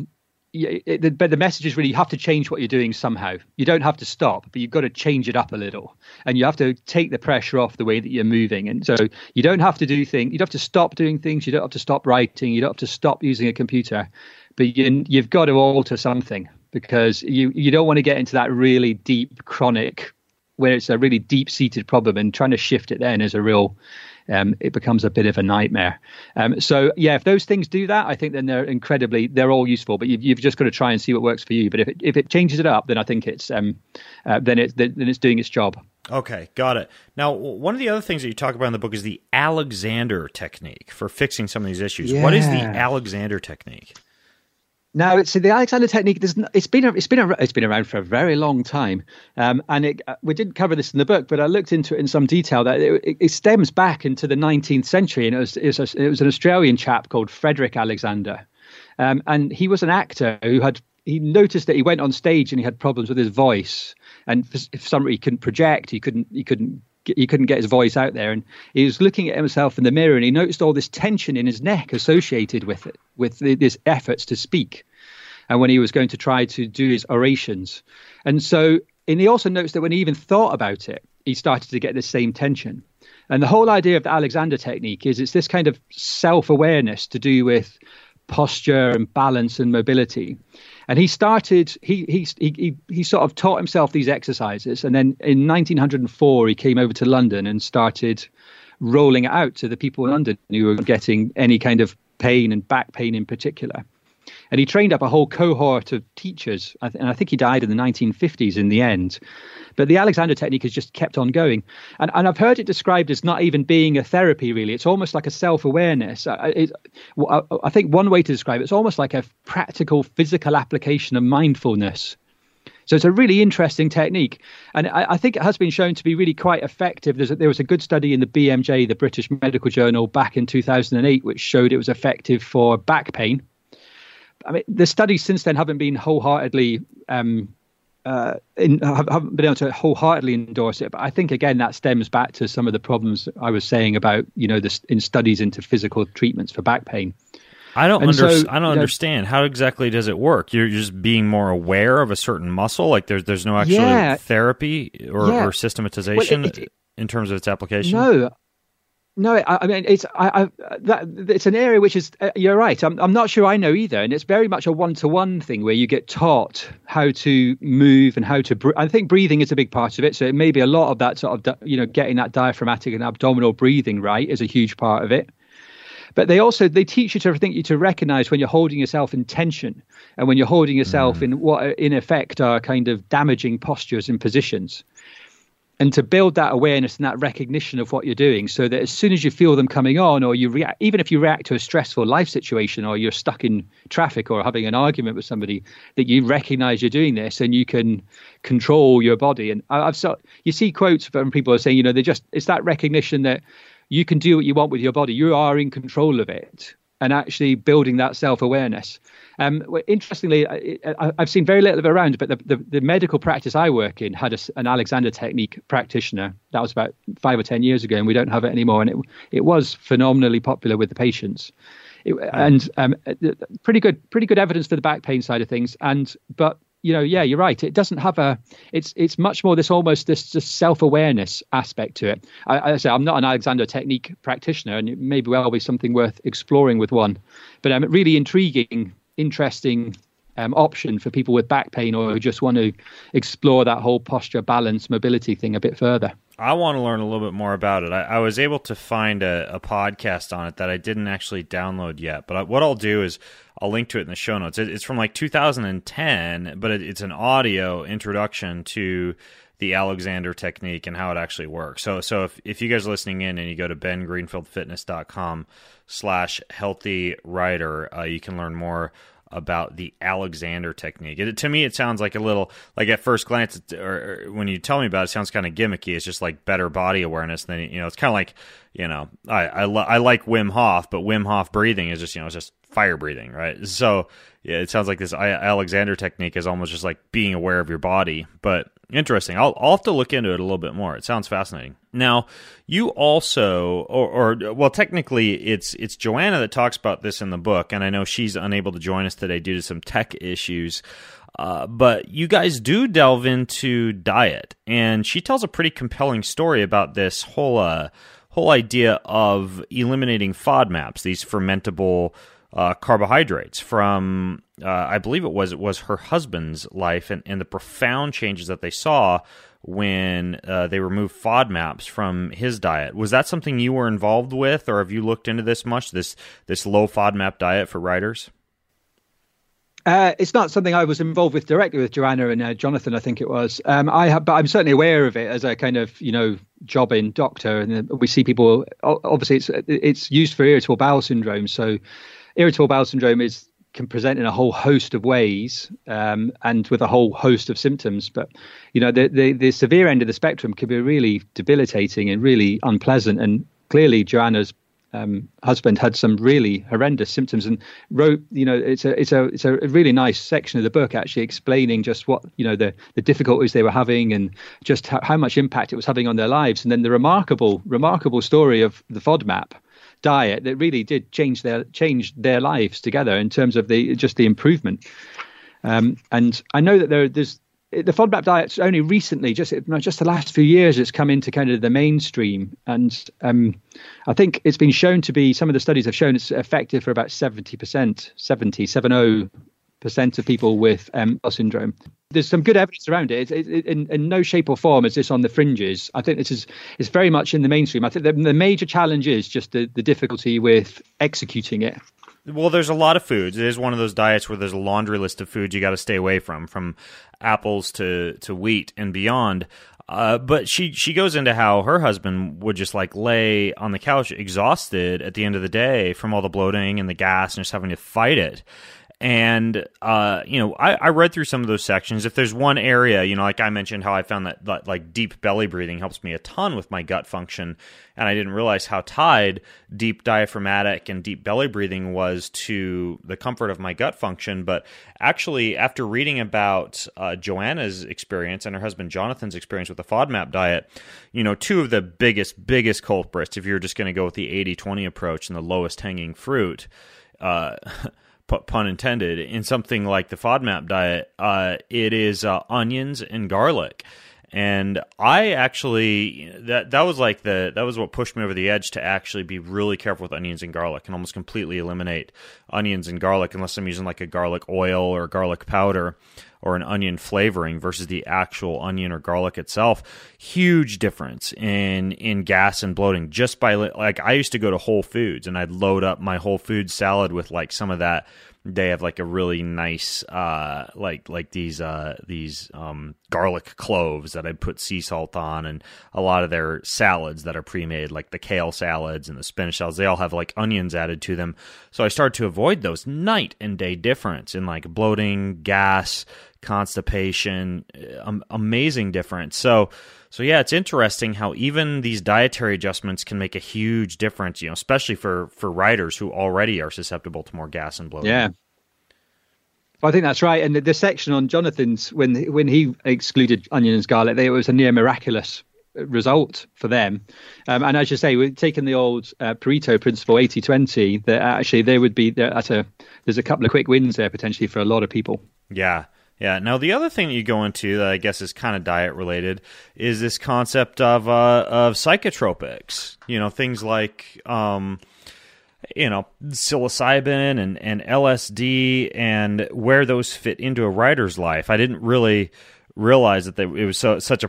But the message is really you have to change what you're doing somehow. You don't have to stop, but you've got to change it up a little, and you have to take the pressure off the way that you're moving. And so you don't have to do things. You don't have to stop doing things. You don't have to stop writing. You don't have to stop using a computer, but you've got to alter something, because you don't want to get into that really deep chronic, where it's a really deep-seated problem, and trying to shift it then is a real. It becomes a bit of a nightmare. So yeah, if those things do that, I think then they're all useful. But you've just got to try and see what works for you. But if it changes it up, then I think it's then it's doing its job. Okay, got it. Now, one of the other things that you talk about in the book is the Alexander technique for fixing some of these issues. Yeah. What is the Alexander technique? Now, the Alexander technique, it's been around for a very long time, and we didn't cover this in the book, but I looked into it in some detail. That it stems back into the 19th century, and it was an Australian chap called Frederick Alexander, and he was an actor he noticed that he went on stage and he had problems with his voice, and for some reason he couldn't project, he couldn't get his voice out there, and he was looking at himself in the mirror, and he noticed all this tension in his neck associated with it, with his efforts to speak, and when he was going to try to do his orations. And he also noticed that when he even thought about it, he started to get this same tension. And the whole idea of the Alexander technique is it's this kind of self-awareness to do with posture and balance and mobility. And he sort of taught himself these exercises. And then in 1904, he came over to London and started rolling it out to the people in London who were getting any kind of pain, and back pain in particular. And he trained up a whole cohort of teachers. And I think he died in the 1950s in the end. But the Alexander technique has just kept on going. And I've heard it described as not even being a therapy, really. It's almost like a self-awareness. I think one way to describe it, it's almost like a practical physical application of mindfulness. So it's a really interesting technique. And I think it has been shown to be really quite effective. There was a good study in the BMJ, the British Medical Journal, back in 2008, which showed it was effective for back pain. I mean, the studies since then haven't been wholeheartedly haven't been able to wholeheartedly endorse it. But I think, again, that stems back to some of the problems I was saying about, in studies into physical treatments for back pain. I don't understand. How exactly does it work? You're just being more aware of a certain muscle? Like there's no actual therapy or systematization in terms of its application? No, I mean, it's an area which is, you're right. I'm not sure I know either. And it's very much a one-to-one thing where you get taught how to move and how to I think breathing is a big part of it. So it may be a lot of that sort of, getting that diaphragmatic and abdominal breathing right is a huge part of it. But they teach you to recognize when you're holding yourself in tension and when you're holding yourself in what in effect are kind of damaging postures and positions. And to build that awareness and that recognition of what you're doing, so that as soon as you feel them coming on, or you react, even if you react to a stressful life situation, or you're stuck in traffic or having an argument with somebody, that you recognize you're doing this and you can control your body. And you see quotes from people saying, it's that recognition that you can do what you want with your body. You are in control of it, and actually building that self-awareness. Interestingly, I've seen very little of it around, but the medical practice I work in had an Alexander technique practitioner. That was about 5 or 10 years ago, and we don't have it anymore. And it was phenomenally popular with the patients. Pretty good evidence for the back pain side of things. But you're right. It doesn't have it's much more this just self-awareness aspect to it. I say I'm not an Alexander technique practitioner, and it may well be something worth exploring with one. But really interesting option for people with back pain or who just want to explore that whole posture, balance, mobility thing a bit further. I want to learn a little bit more about it. I was able to find a podcast on it that I didn't actually download yet, but what I'll do is I'll link to it in the show notes. It's from like 2010, but it's an audio introduction to the Alexander technique and how it actually works. So if you guys are listening in and you go to bengreenfieldfitness.com/healthy-rider, you can learn more about the Alexander technique. To me, it sounds like a little, like at first glance, or when you tell me about it, it sounds kind of gimmicky. It's just like better body awareness. Then it's kind of like, I like Wim Hof, but Wim Hof breathing is just, it's just fire breathing, right? So yeah, it sounds like this Alexander technique is almost just like being aware of your body. But interesting. I'll have to look into it a little bit more. It sounds fascinating. Now, you also, well, technically, it's Joanna that talks about this in the book, and I know she's unable to join us today due to some tech issues. But you guys do delve into diet, and she tells a pretty compelling story about this whole idea of eliminating FODMAPs, these fermentable carbohydrates from, I believe it was her husband's life, and the profound changes that they saw when they removed FODMAPs from his diet. Was that something you were involved with, or have you looked into this much, this low FODMAP diet for riders? It's not something I was involved with directly with Joanna and Jonathan, I think it was. But I'm certainly aware of it as a kind of, job-in doctor. And we see people, obviously it's used for irritable bowel syndrome. So irritable bowel syndrome can present in a whole host of ways and with a whole host of symptoms. But, the severe end of the spectrum can be really debilitating and really unpleasant. And clearly Joanna's husband had some really horrendous symptoms and wrote, it's a really nice section of the book actually explaining just what, the difficulties they were having and just how much impact it was having on their lives. And then the remarkable story of the FODMAP diet that really did change their lives together in terms of the improvement. And I know that there's the FODMAP diet's only recently, just the last few years, it's come into kind of the mainstream. And I think it's been shown to be, some of the studies have shown it's effective for about 70%, percent of people with Bell syndrome. There's some good evidence around it. In no shape or form is this on the fringes. I think it's very much in the mainstream. I think the major challenge is just the difficulty with executing it. Well, there's a lot of foods. It is one of those diets where there's a laundry list of foods you got to stay away from apples to wheat and beyond. But she goes into how her husband would just like lay on the couch exhausted at the end of the day from all the bloating and the gas and just having to fight it. And, I read through some of those sections. If there's one area, like I mentioned how I found that like deep belly breathing helps me a ton with my gut function. And I didn't realize how tied deep diaphragmatic and deep belly breathing was to the comfort of my gut function. But actually, after reading about Joanna's experience and her husband Jonathan's experience with the FODMAP diet, two of the biggest culprits, if you're just going to go with the 80-20 approach and the lowest hanging fruit, pun intended, in something like the FODMAP diet, it is onions and garlic. And I actually, that was what pushed me over the edge to actually be really careful with onions and garlic and almost completely eliminate onions and garlic unless I'm using like a garlic oil or garlic powder or an onion flavoring versus the actual onion or garlic itself. Huge difference in gas and bloating just by, like, I used to go to Whole Foods and I'd load up my Whole Foods salad with like some of that. They have like a really nice, these garlic cloves that I'd put sea salt on, and a lot of their salads that are pre-made, like the kale salads and the spinach salads, they all have like onions added to them. So I started to avoid those. Night and day difference in like bloating, gas, constipation, amazing difference. So yeah, it's interesting how even these dietary adjustments can make a huge difference, especially for riders who already are susceptible to more gas and bloating. Yeah. Well, I think that's right. And the section on Jonathan's, when he excluded onion and garlic, it was a near miraculous result for them. And as you say, we've taken the old Pareto principle, 80-20, that actually they would be there's a couple of quick wins there potentially for a lot of people. Yeah. Yeah. Now, the other thing that you go into that I guess is kind of diet related is this concept of psychotropics. Things like psilocybin and LSD and where those fit into a rider's life. I didn't really realize that it was such a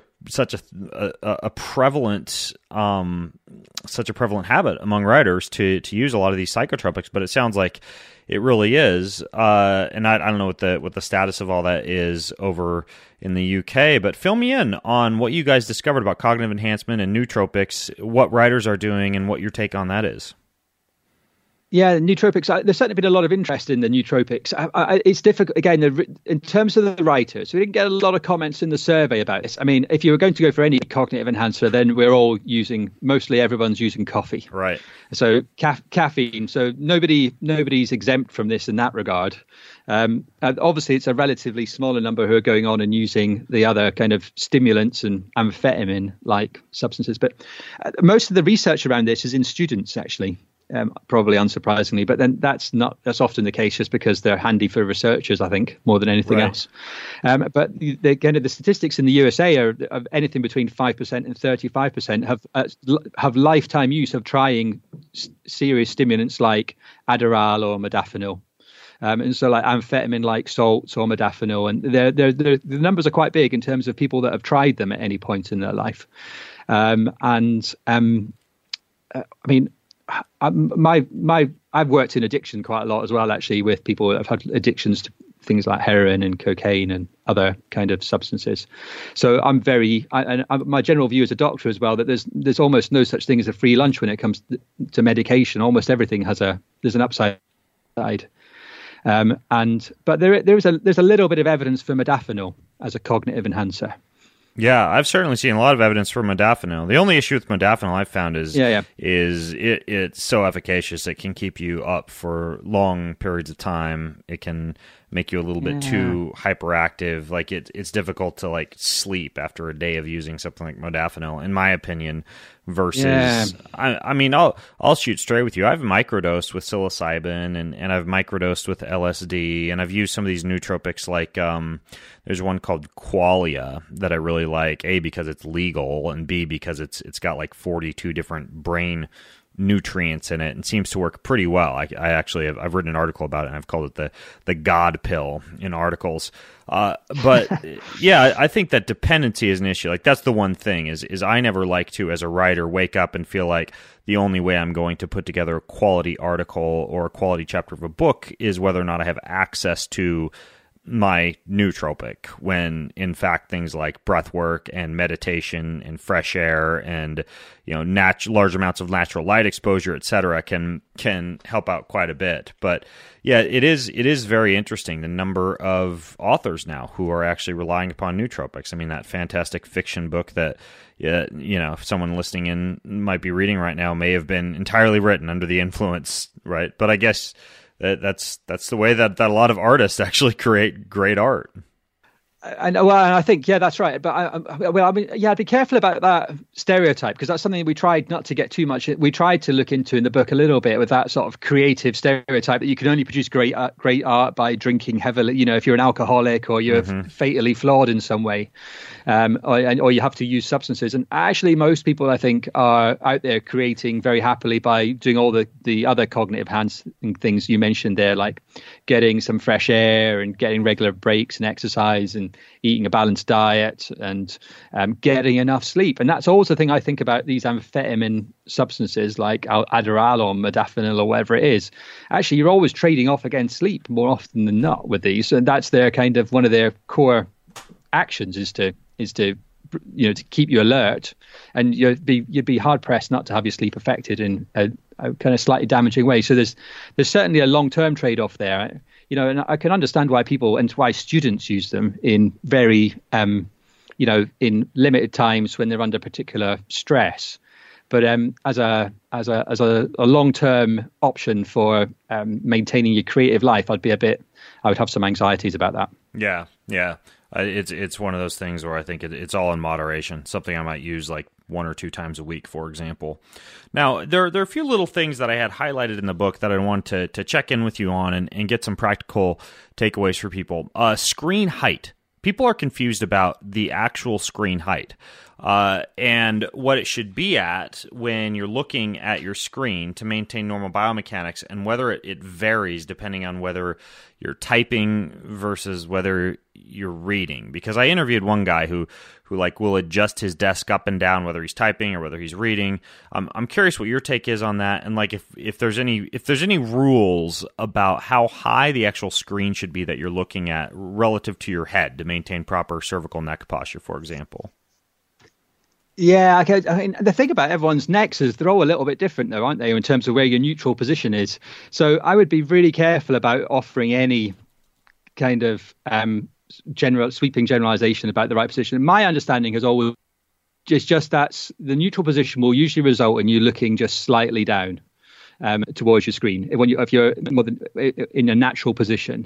prevalent habit among riders to use a lot of these psychotropics. But it sounds like it really is, and I don't know what the status of all that is over in the UK. But fill me in on what you guys discovered about cognitive enhancement and nootropics, what riders are doing, and what your take on that is. Yeah, nootropics. There's certainly been a lot of interest in the nootropics. It's difficult, again, in terms of the writers. We didn't get a lot of comments in the survey about this. I mean, if you were going to go for any cognitive enhancer, then mostly everyone's using coffee. Right. So caffeine. So nobody's exempt from this in that regard. Obviously, it's a relatively smaller number who are going on and using the other kind of stimulants and amphetamine-like substances. But most of the research around this is in students, actually. Probably unsurprisingly, but then that's often the case just because they're handy for researchers, I think, more than anything else. But the statistics in the USA are anything between 5% and 35% have lifetime use of trying serious stimulants like Adderall or modafinil. And so like amphetamine like salts or modafinil, and the numbers are quite big in terms of people that have tried them at any point in their life. I mean, I've worked in addiction quite a lot as well, actually, with people that have had addictions to things like heroin and cocaine and other kind of substances. So my general view as a doctor as well, that there's almost no such thing as a free lunch when it comes to medication. Almost everything there's an upside. But there's a little bit of evidence for modafinil as a cognitive enhancer. Yeah, I've certainly seen a lot of evidence for modafinil. The only issue with modafinil I've found is it's so efficacious it can keep you up for long periods of time. It can make you a little bit too hyperactive. Like it's difficult to like sleep after a day of using something like modafinil, in my opinion. Versus, I mean, I'll shoot straight with you. I've microdosed with psilocybin and I've microdosed with LSD, and I've used some of these nootropics like there's one called Qualia that I really like. A, because it's legal, and B, because it's got like 42 different brain nutrients in it and seems to work pretty well. I've written an article about it, and I've called it the God pill in articles. But yeah, I think that dependency is an issue. Like, that's the one thing is I never like to, as a writer, wake up and feel like the only way I'm going to put together a quality article or a quality chapter of a book is whether or not I have access to my nootropic, when in fact things like breath work and meditation and fresh air and large amounts of natural light exposure, etc., can help out quite a bit. But yeah, it is very interesting the number of authors now who are actually relying upon nootropics. I mean, that fantastic fiction book that someone listening in might be reading right now may have been entirely written under the influence, right? But I guess that's the way that a lot of artists actually create great art. And I think, yeah, that's right. But I'd be careful about that stereotype, because that's something we tried not to get too much. We tried to look into in the book a little bit, with that sort of creative stereotype that you can only produce great art by drinking heavily. If you're an alcoholic or you're fatally flawed in some way, or you have to use substances. And actually, most people, I think, are out there creating very happily by doing all the other cognitive enhancing things you mentioned there, like getting some fresh air and getting regular breaks and exercise and eating a balanced diet and getting enough sleep. And that's also the thing I think about these amphetamine substances like Adderall or modafinil or whatever it is. Actually, you're always trading off against sleep more often than not with these. And that's their kind of one of their core actions is to keep you alert, and you'd be hard pressed not to have your sleep affected in a kind of slightly damaging way. So there's certainly a long-term trade-off there. And I can understand why people and why students use them in very, in limited times when they're under particular stress. But as a long-term option for maintaining your creative life, I would have some anxieties about that. Yeah. It's one of those things where I think it's all in moderation. Something I might use like 1 or 2 times a week, for example. Now, there are a few little things that I had highlighted in the book that I want to check in with you on and get some practical takeaways for people. Screen height. People are confused about the actual screen height and what it should be at when you're looking at your screen to maintain normal biomechanics, and whether it varies depending on whether you're typing versus whether you're reading. Because I interviewed one guy who will adjust his desk up and down whether he's typing or whether he's reading. I'm curious what your take is on that, and like if there's any rules about how high the actual screen should be that you're looking at relative to your head to maintain proper cervical neck posture, for example. Yeah, I mean, the thing about everyone's necks is they're all a little bit different, though, aren't they, in terms of where your neutral position is. So I would be really careful about offering any kind of sweeping generalization about the right position. My understanding has always just that the neutral position will usually result in you looking just slightly down towards your screen if you're more than in a natural position.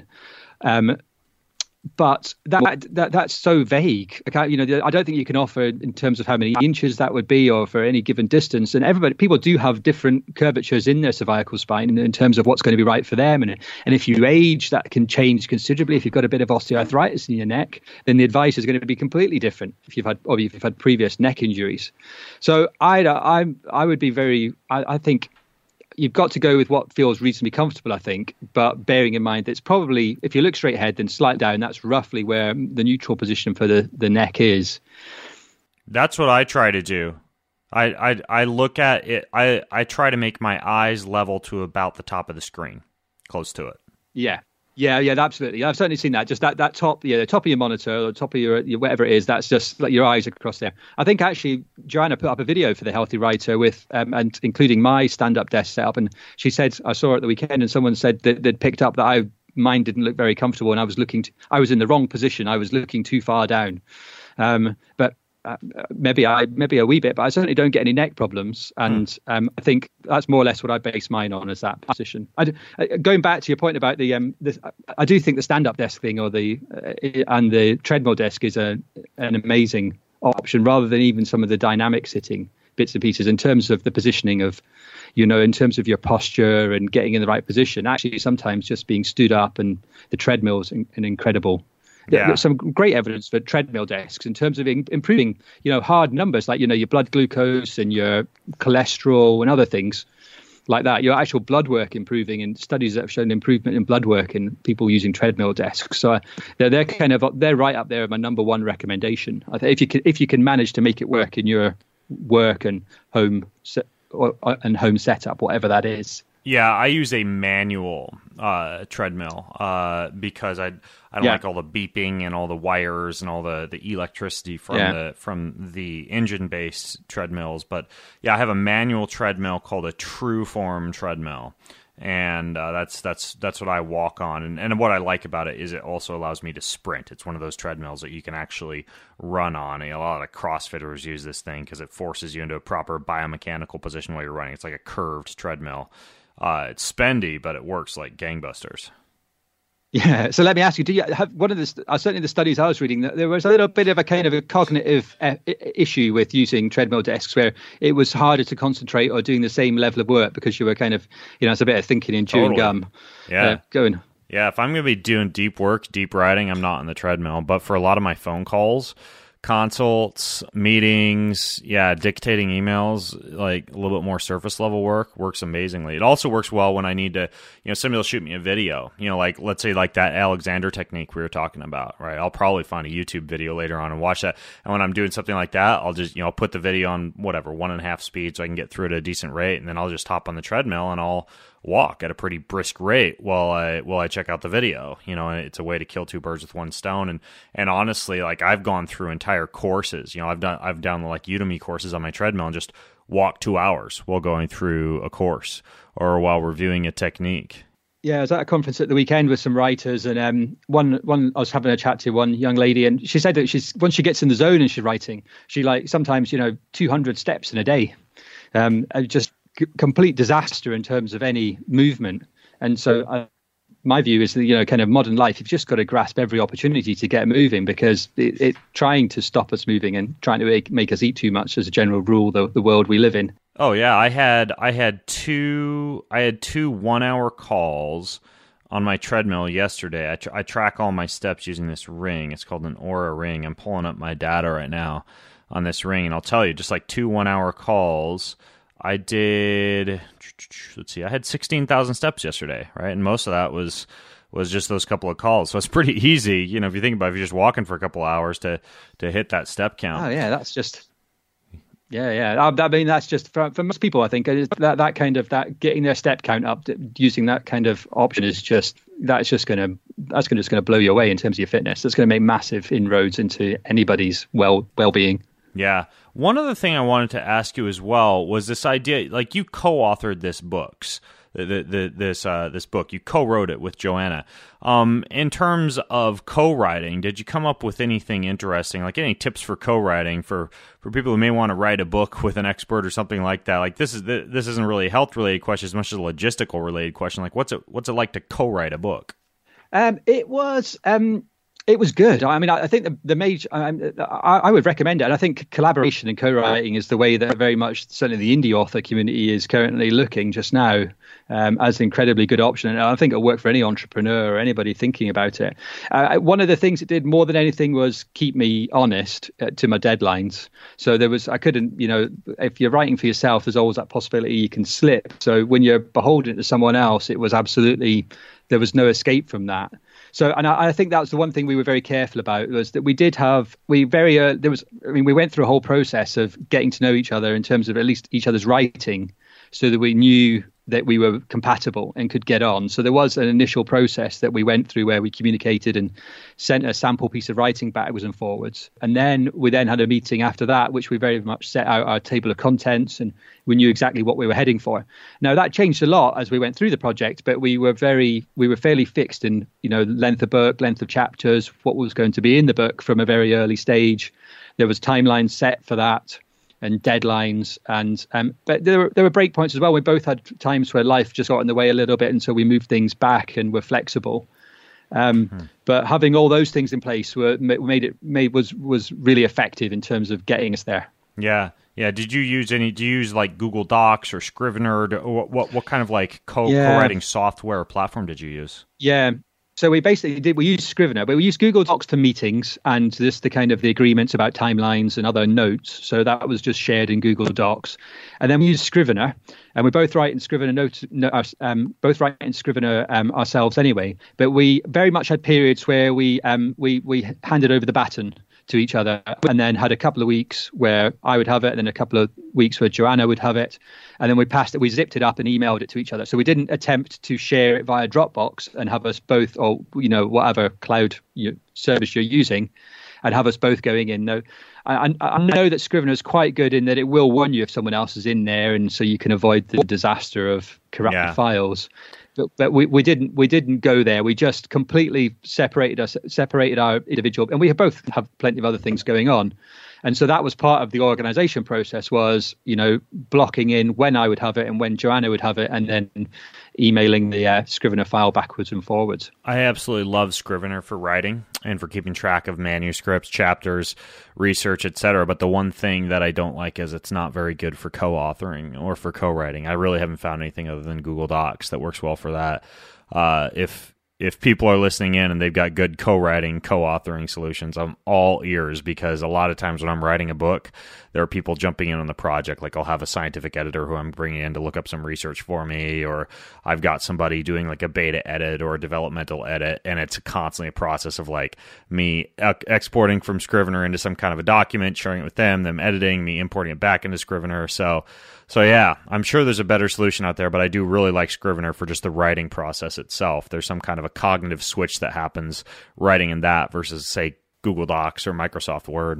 But that's so vague. I don't think you can offer in terms of how many inches that would be or for any given distance. And people do have different curvatures in their cervical spine in terms of what's going to be right for them. And if you age, that can change considerably. If you've got a bit of osteoarthritis in your neck, then the advice is going to be completely different if you've had previous neck injuries. So I would be I think you've got to go with what feels reasonably comfortable, I think, but bearing in mind that it's probably, if you look straight ahead, then slight down, that's roughly where the neutral position for the neck is. That's what I try to do. I look at it, I try to make my eyes level to about the top of the screen, close to it. Yeah, absolutely. I've certainly seen that. Just that top, the top of your monitor or top of your whatever it is, that's just like your eyes across there. I think actually Joanna put up a video for The Healthy Writer with, and including my stand-up desk setup. And she said, I saw it at the weekend, and someone said that they'd picked up that mine didn't look very comfortable, and I was in the wrong position. I was looking too far down. But maybe a wee bit, but I certainly don't get any neck problems. And I think that's more or less what I base mine on, is that position. Going back to your point about I do think the stand-up desk thing and the treadmill desk is an amazing option, rather than even some of the dynamic sitting bits and pieces in terms of the positioning of, in terms of your posture and getting in the right position. Actually, sometimes just being stood up, and the treadmill is an incredible. Yeah. There's some great evidence for treadmill desks in terms of improving, hard numbers like, your blood glucose and your cholesterol and other things. like that. Your actual blood work improving, and studies that have shown improvement in blood work in people using treadmill desks. So they're right up there with my number one recommendation. I think if you can manage to make it work in your work and home home setup, whatever that is. Yeah, I use a manual treadmill because I don't like all the beeping and all the wires and all the electricity from the engine-based treadmills. But yeah, I have a manual treadmill called a TrueForm treadmill, and that's what I walk on. And what I like about it is it also allows me to sprint. It's one of those treadmills that you can actually run on. A lot of CrossFitters use this thing because it forces you into a proper biomechanical position while you're running. It's like a curved treadmill. It's spendy, but it works like gangbusters. Yeah. So let me ask you: do you have one of the certainly the studies I was reading that there was a little bit of a kind of a cognitive issue with using treadmill desks, where it was harder to concentrate or doing the same level of work because you were kind of, it's a bit of thinking and chewing gum. Yeah. Going. Yeah. If I'm going to be doing deep work, deep writing, I'm not on the treadmill. But for a lot of my phone calls, consults, meetings, dictating emails, like a little bit more surface level work works amazingly. It also works well when I need to, somebody will shoot me a video, like let's say like that Alexander technique we were talking about, right? I'll probably find a YouTube video later on and watch that. And when I'm doing something like that, I'll just, I'll put the video on 1.5 speed so I can get through at a decent rate. And then I'll just hop on the treadmill and I'll walk at a pretty brisk rate while I check out the video. And it's a way to kill two birds with one stone. And honestly, like I've gone through entire courses. I've done like Udemy courses on my treadmill and just walk 2 hours while going through a course or while reviewing a technique. Yeah, I was at a conference at the weekend with some writers, and one I was having a chat to one young lady, and she said that once she gets in the zone and she's writing, she sometimes 200 steps in a day, just complete disaster in terms of any movement. And so my view is that kind of modern life, you've just got to grasp every opportunity to get moving, because it trying to stop us moving and trying to make us eat too much as a general rule, the world we live in. Oh yeah, I had two 1 hour calls on my treadmill yesterday. I track all my steps using this ring. It's called an Oura ring. I'm pulling up my data right now on this ring, and I'll tell you, just like 2 1 hour calls, I did, I had 16,000 steps yesterday, right? And most of that was just those couple of calls. So it's pretty easy, if you think about it, if you're just walking for a couple of hours to hit that step count. Oh, yeah, that's just... Yeah. I mean, that's just for most people, I think, that kind of that getting their step count up, using that kind of option is just going to blow you away in terms of your fitness. That's going to make massive inroads into anybody's well-being. Yeah. One other thing I wanted to ask you as well was this idea, like you co-authored this book. This book, you co-wrote it with Joanna. In terms of co-writing, did you come up with anything interesting, like any tips for co-writing for people who may want to write a book with an expert or something like that? Like this isn't really a health related question as much as a logistical related question. Like what's it like to co-write a book? It was good. I mean, I think the major, I would recommend it. And I think collaboration and co-writing is the way that very much, certainly the indie author community is currently looking just now as an incredibly good option. And I think it'll work for any entrepreneur or anybody thinking about it. One of the things it did more than anything was keep me honest to my deadlines. So I couldn't, if you're writing for yourself, there's always that possibility you can slip. So when you're beholden to someone else, there was no escape from that. So, and I think that was the one thing we were very careful about, was that we went through a whole process of getting to know each other in terms of at least each other's writing, so that we knew that we were compatible and could get on. So there was an initial process that we went through where we communicated and sent a sample piece of writing backwards and forwards. And then we had a meeting after that, which we very much set out our table of contents, and we knew exactly what we were heading for. Now that changed a lot as we went through the project, but we were fairly fixed in, length of book, length of chapters, what was going to be in the book from a very early stage. There was timelines set for that, and deadlines, but there were break points as well. We both had times where life just got in the way a little bit, and so we moved things back and were flexible. But having all those things in place was really effective in terms of getting us there. Yeah. Do you use like Google Docs or Scrivener? What kind of like co-writing software or platform did you use? Yeah. So we used Scrivener, but we used Google Docs to meetings and just the kind of the agreements about timelines and other notes. So that was just shared in Google Docs. And then we used Scrivener, and we both write in Scrivener ourselves anyway. But we very much had periods where we handed over the baton to each other, and then had a couple of weeks where I would have it, and then a couple of weeks where Joanna would have it, and then we zipped it up and emailed it to each other. So we didn't attempt to share it via Dropbox and have us both, or whatever cloud service you're using, and have us both going in. No, I know that Scrivener is quite good in that it will warn you if someone else is in there, and so you can avoid the disaster of corrupted files. But we didn't go there. We just completely separated our individual, and we both have plenty of other things going on. And so that was part of the organization process, was, blocking in when I would have it and when Joanna would have it, and then emailing the Scrivener file backwards and forwards. I absolutely love Scrivener for writing and for keeping track of manuscripts, chapters, research, etc. But the one thing that I don't like is it's not very good for co-authoring or for co-writing. I really haven't found anything other than Google Docs that works well for that. If people are listening in and they've got good co-writing, co-authoring solutions, I'm all ears, because a lot of times when I'm writing a book, there are people jumping in on the project. Like, I'll have a scientific editor who I'm bringing in to look up some research for me, or I've got somebody doing like a beta edit or a developmental edit, and it's constantly a process of like me exporting from Scrivener into some kind of a document, sharing it with them editing, me importing it back into Scrivener. So yeah, I'm sure there's a better solution out there, but I do really like Scrivener for just the writing process itself. There's some kind of a cognitive switch that happens writing in that versus, say, Google Docs or Microsoft Word.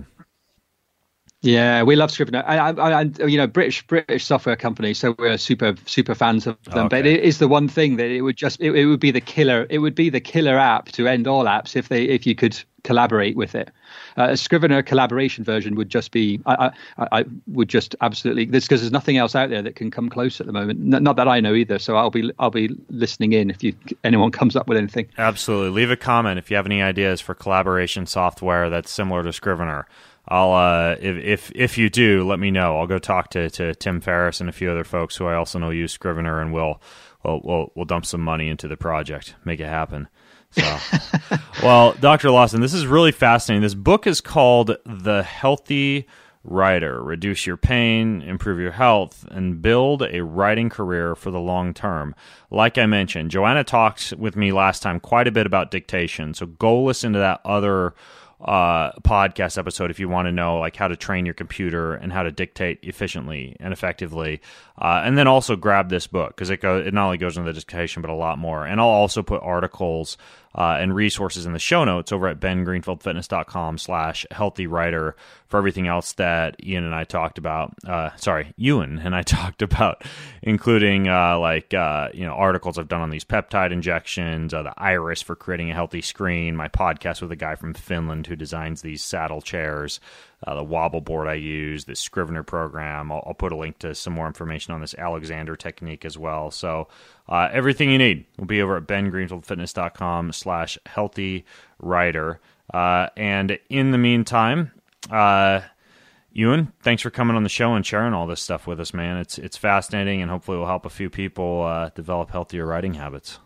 Yeah, we love Scrivener. I British software company, so we're super fans of them. Okay. But it is the one thing that it would be the killer. It would be the killer app to end all apps if you could collaborate with it. A Scrivener collaboration version would just be. I would just absolutely this, because there's nothing else out there that can come close at the moment. Not that I know either. So I'll be listening in if anyone comes up with anything. Absolutely, leave a comment if you have any ideas for collaboration software that's similar to Scrivener. I'll if you do, let me know. I'll go talk to Tim Ferriss and a few other folks who I also know use Scrivener, and we'll dump some money into the project, make it happen. So, well, Dr. Lawson, this is really fascinating. This book is called The Healthy Writer: Reduce Your Pain, Improve Your Health, and Build a Writing Career for the Long Term. Like I mentioned, Joanna talked with me last time quite a bit about dictation, so go listen to that other podcast episode if you want to know like how to train your computer and how to dictate efficiently and effectively, and then also grab this book, because it not only goes into the dictation but a lot more. And I'll also put articles and resources in the show notes over at bengreenfieldfitness.com/healthywriter for everything else that Ewan and I talked about, including articles I've done on these peptide injections, the Iris for creating a healthy screen, my podcast with a guy from Finland who designs these saddle chairs, the wobble board I use, the Scrivener program. I'll put a link to some more information on this Alexander technique as well. So everything you need will be over at bengreenfieldfitness.com/healthywriter. And in the meantime, Ewan, thanks for coming on the show and sharing all this stuff with us, man. It's fascinating, and hopefully it will help a few people develop healthier writing habits.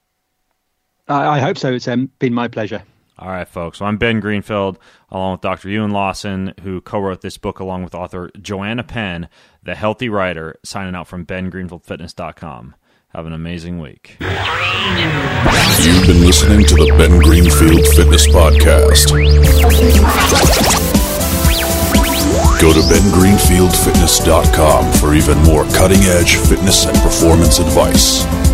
I hope so. It's been my pleasure. All right, folks. Well, I'm Ben Greenfield, along with Dr. Ewan Lawson, who co-wrote this book along with author Joanna Penn, The Healthy Writer, signing out from bengreenfieldfitness.com. Have an amazing week. You've been listening to the Ben Greenfield Fitness Podcast. Go to bengreenfieldfitness.com for even more cutting-edge fitness and performance advice.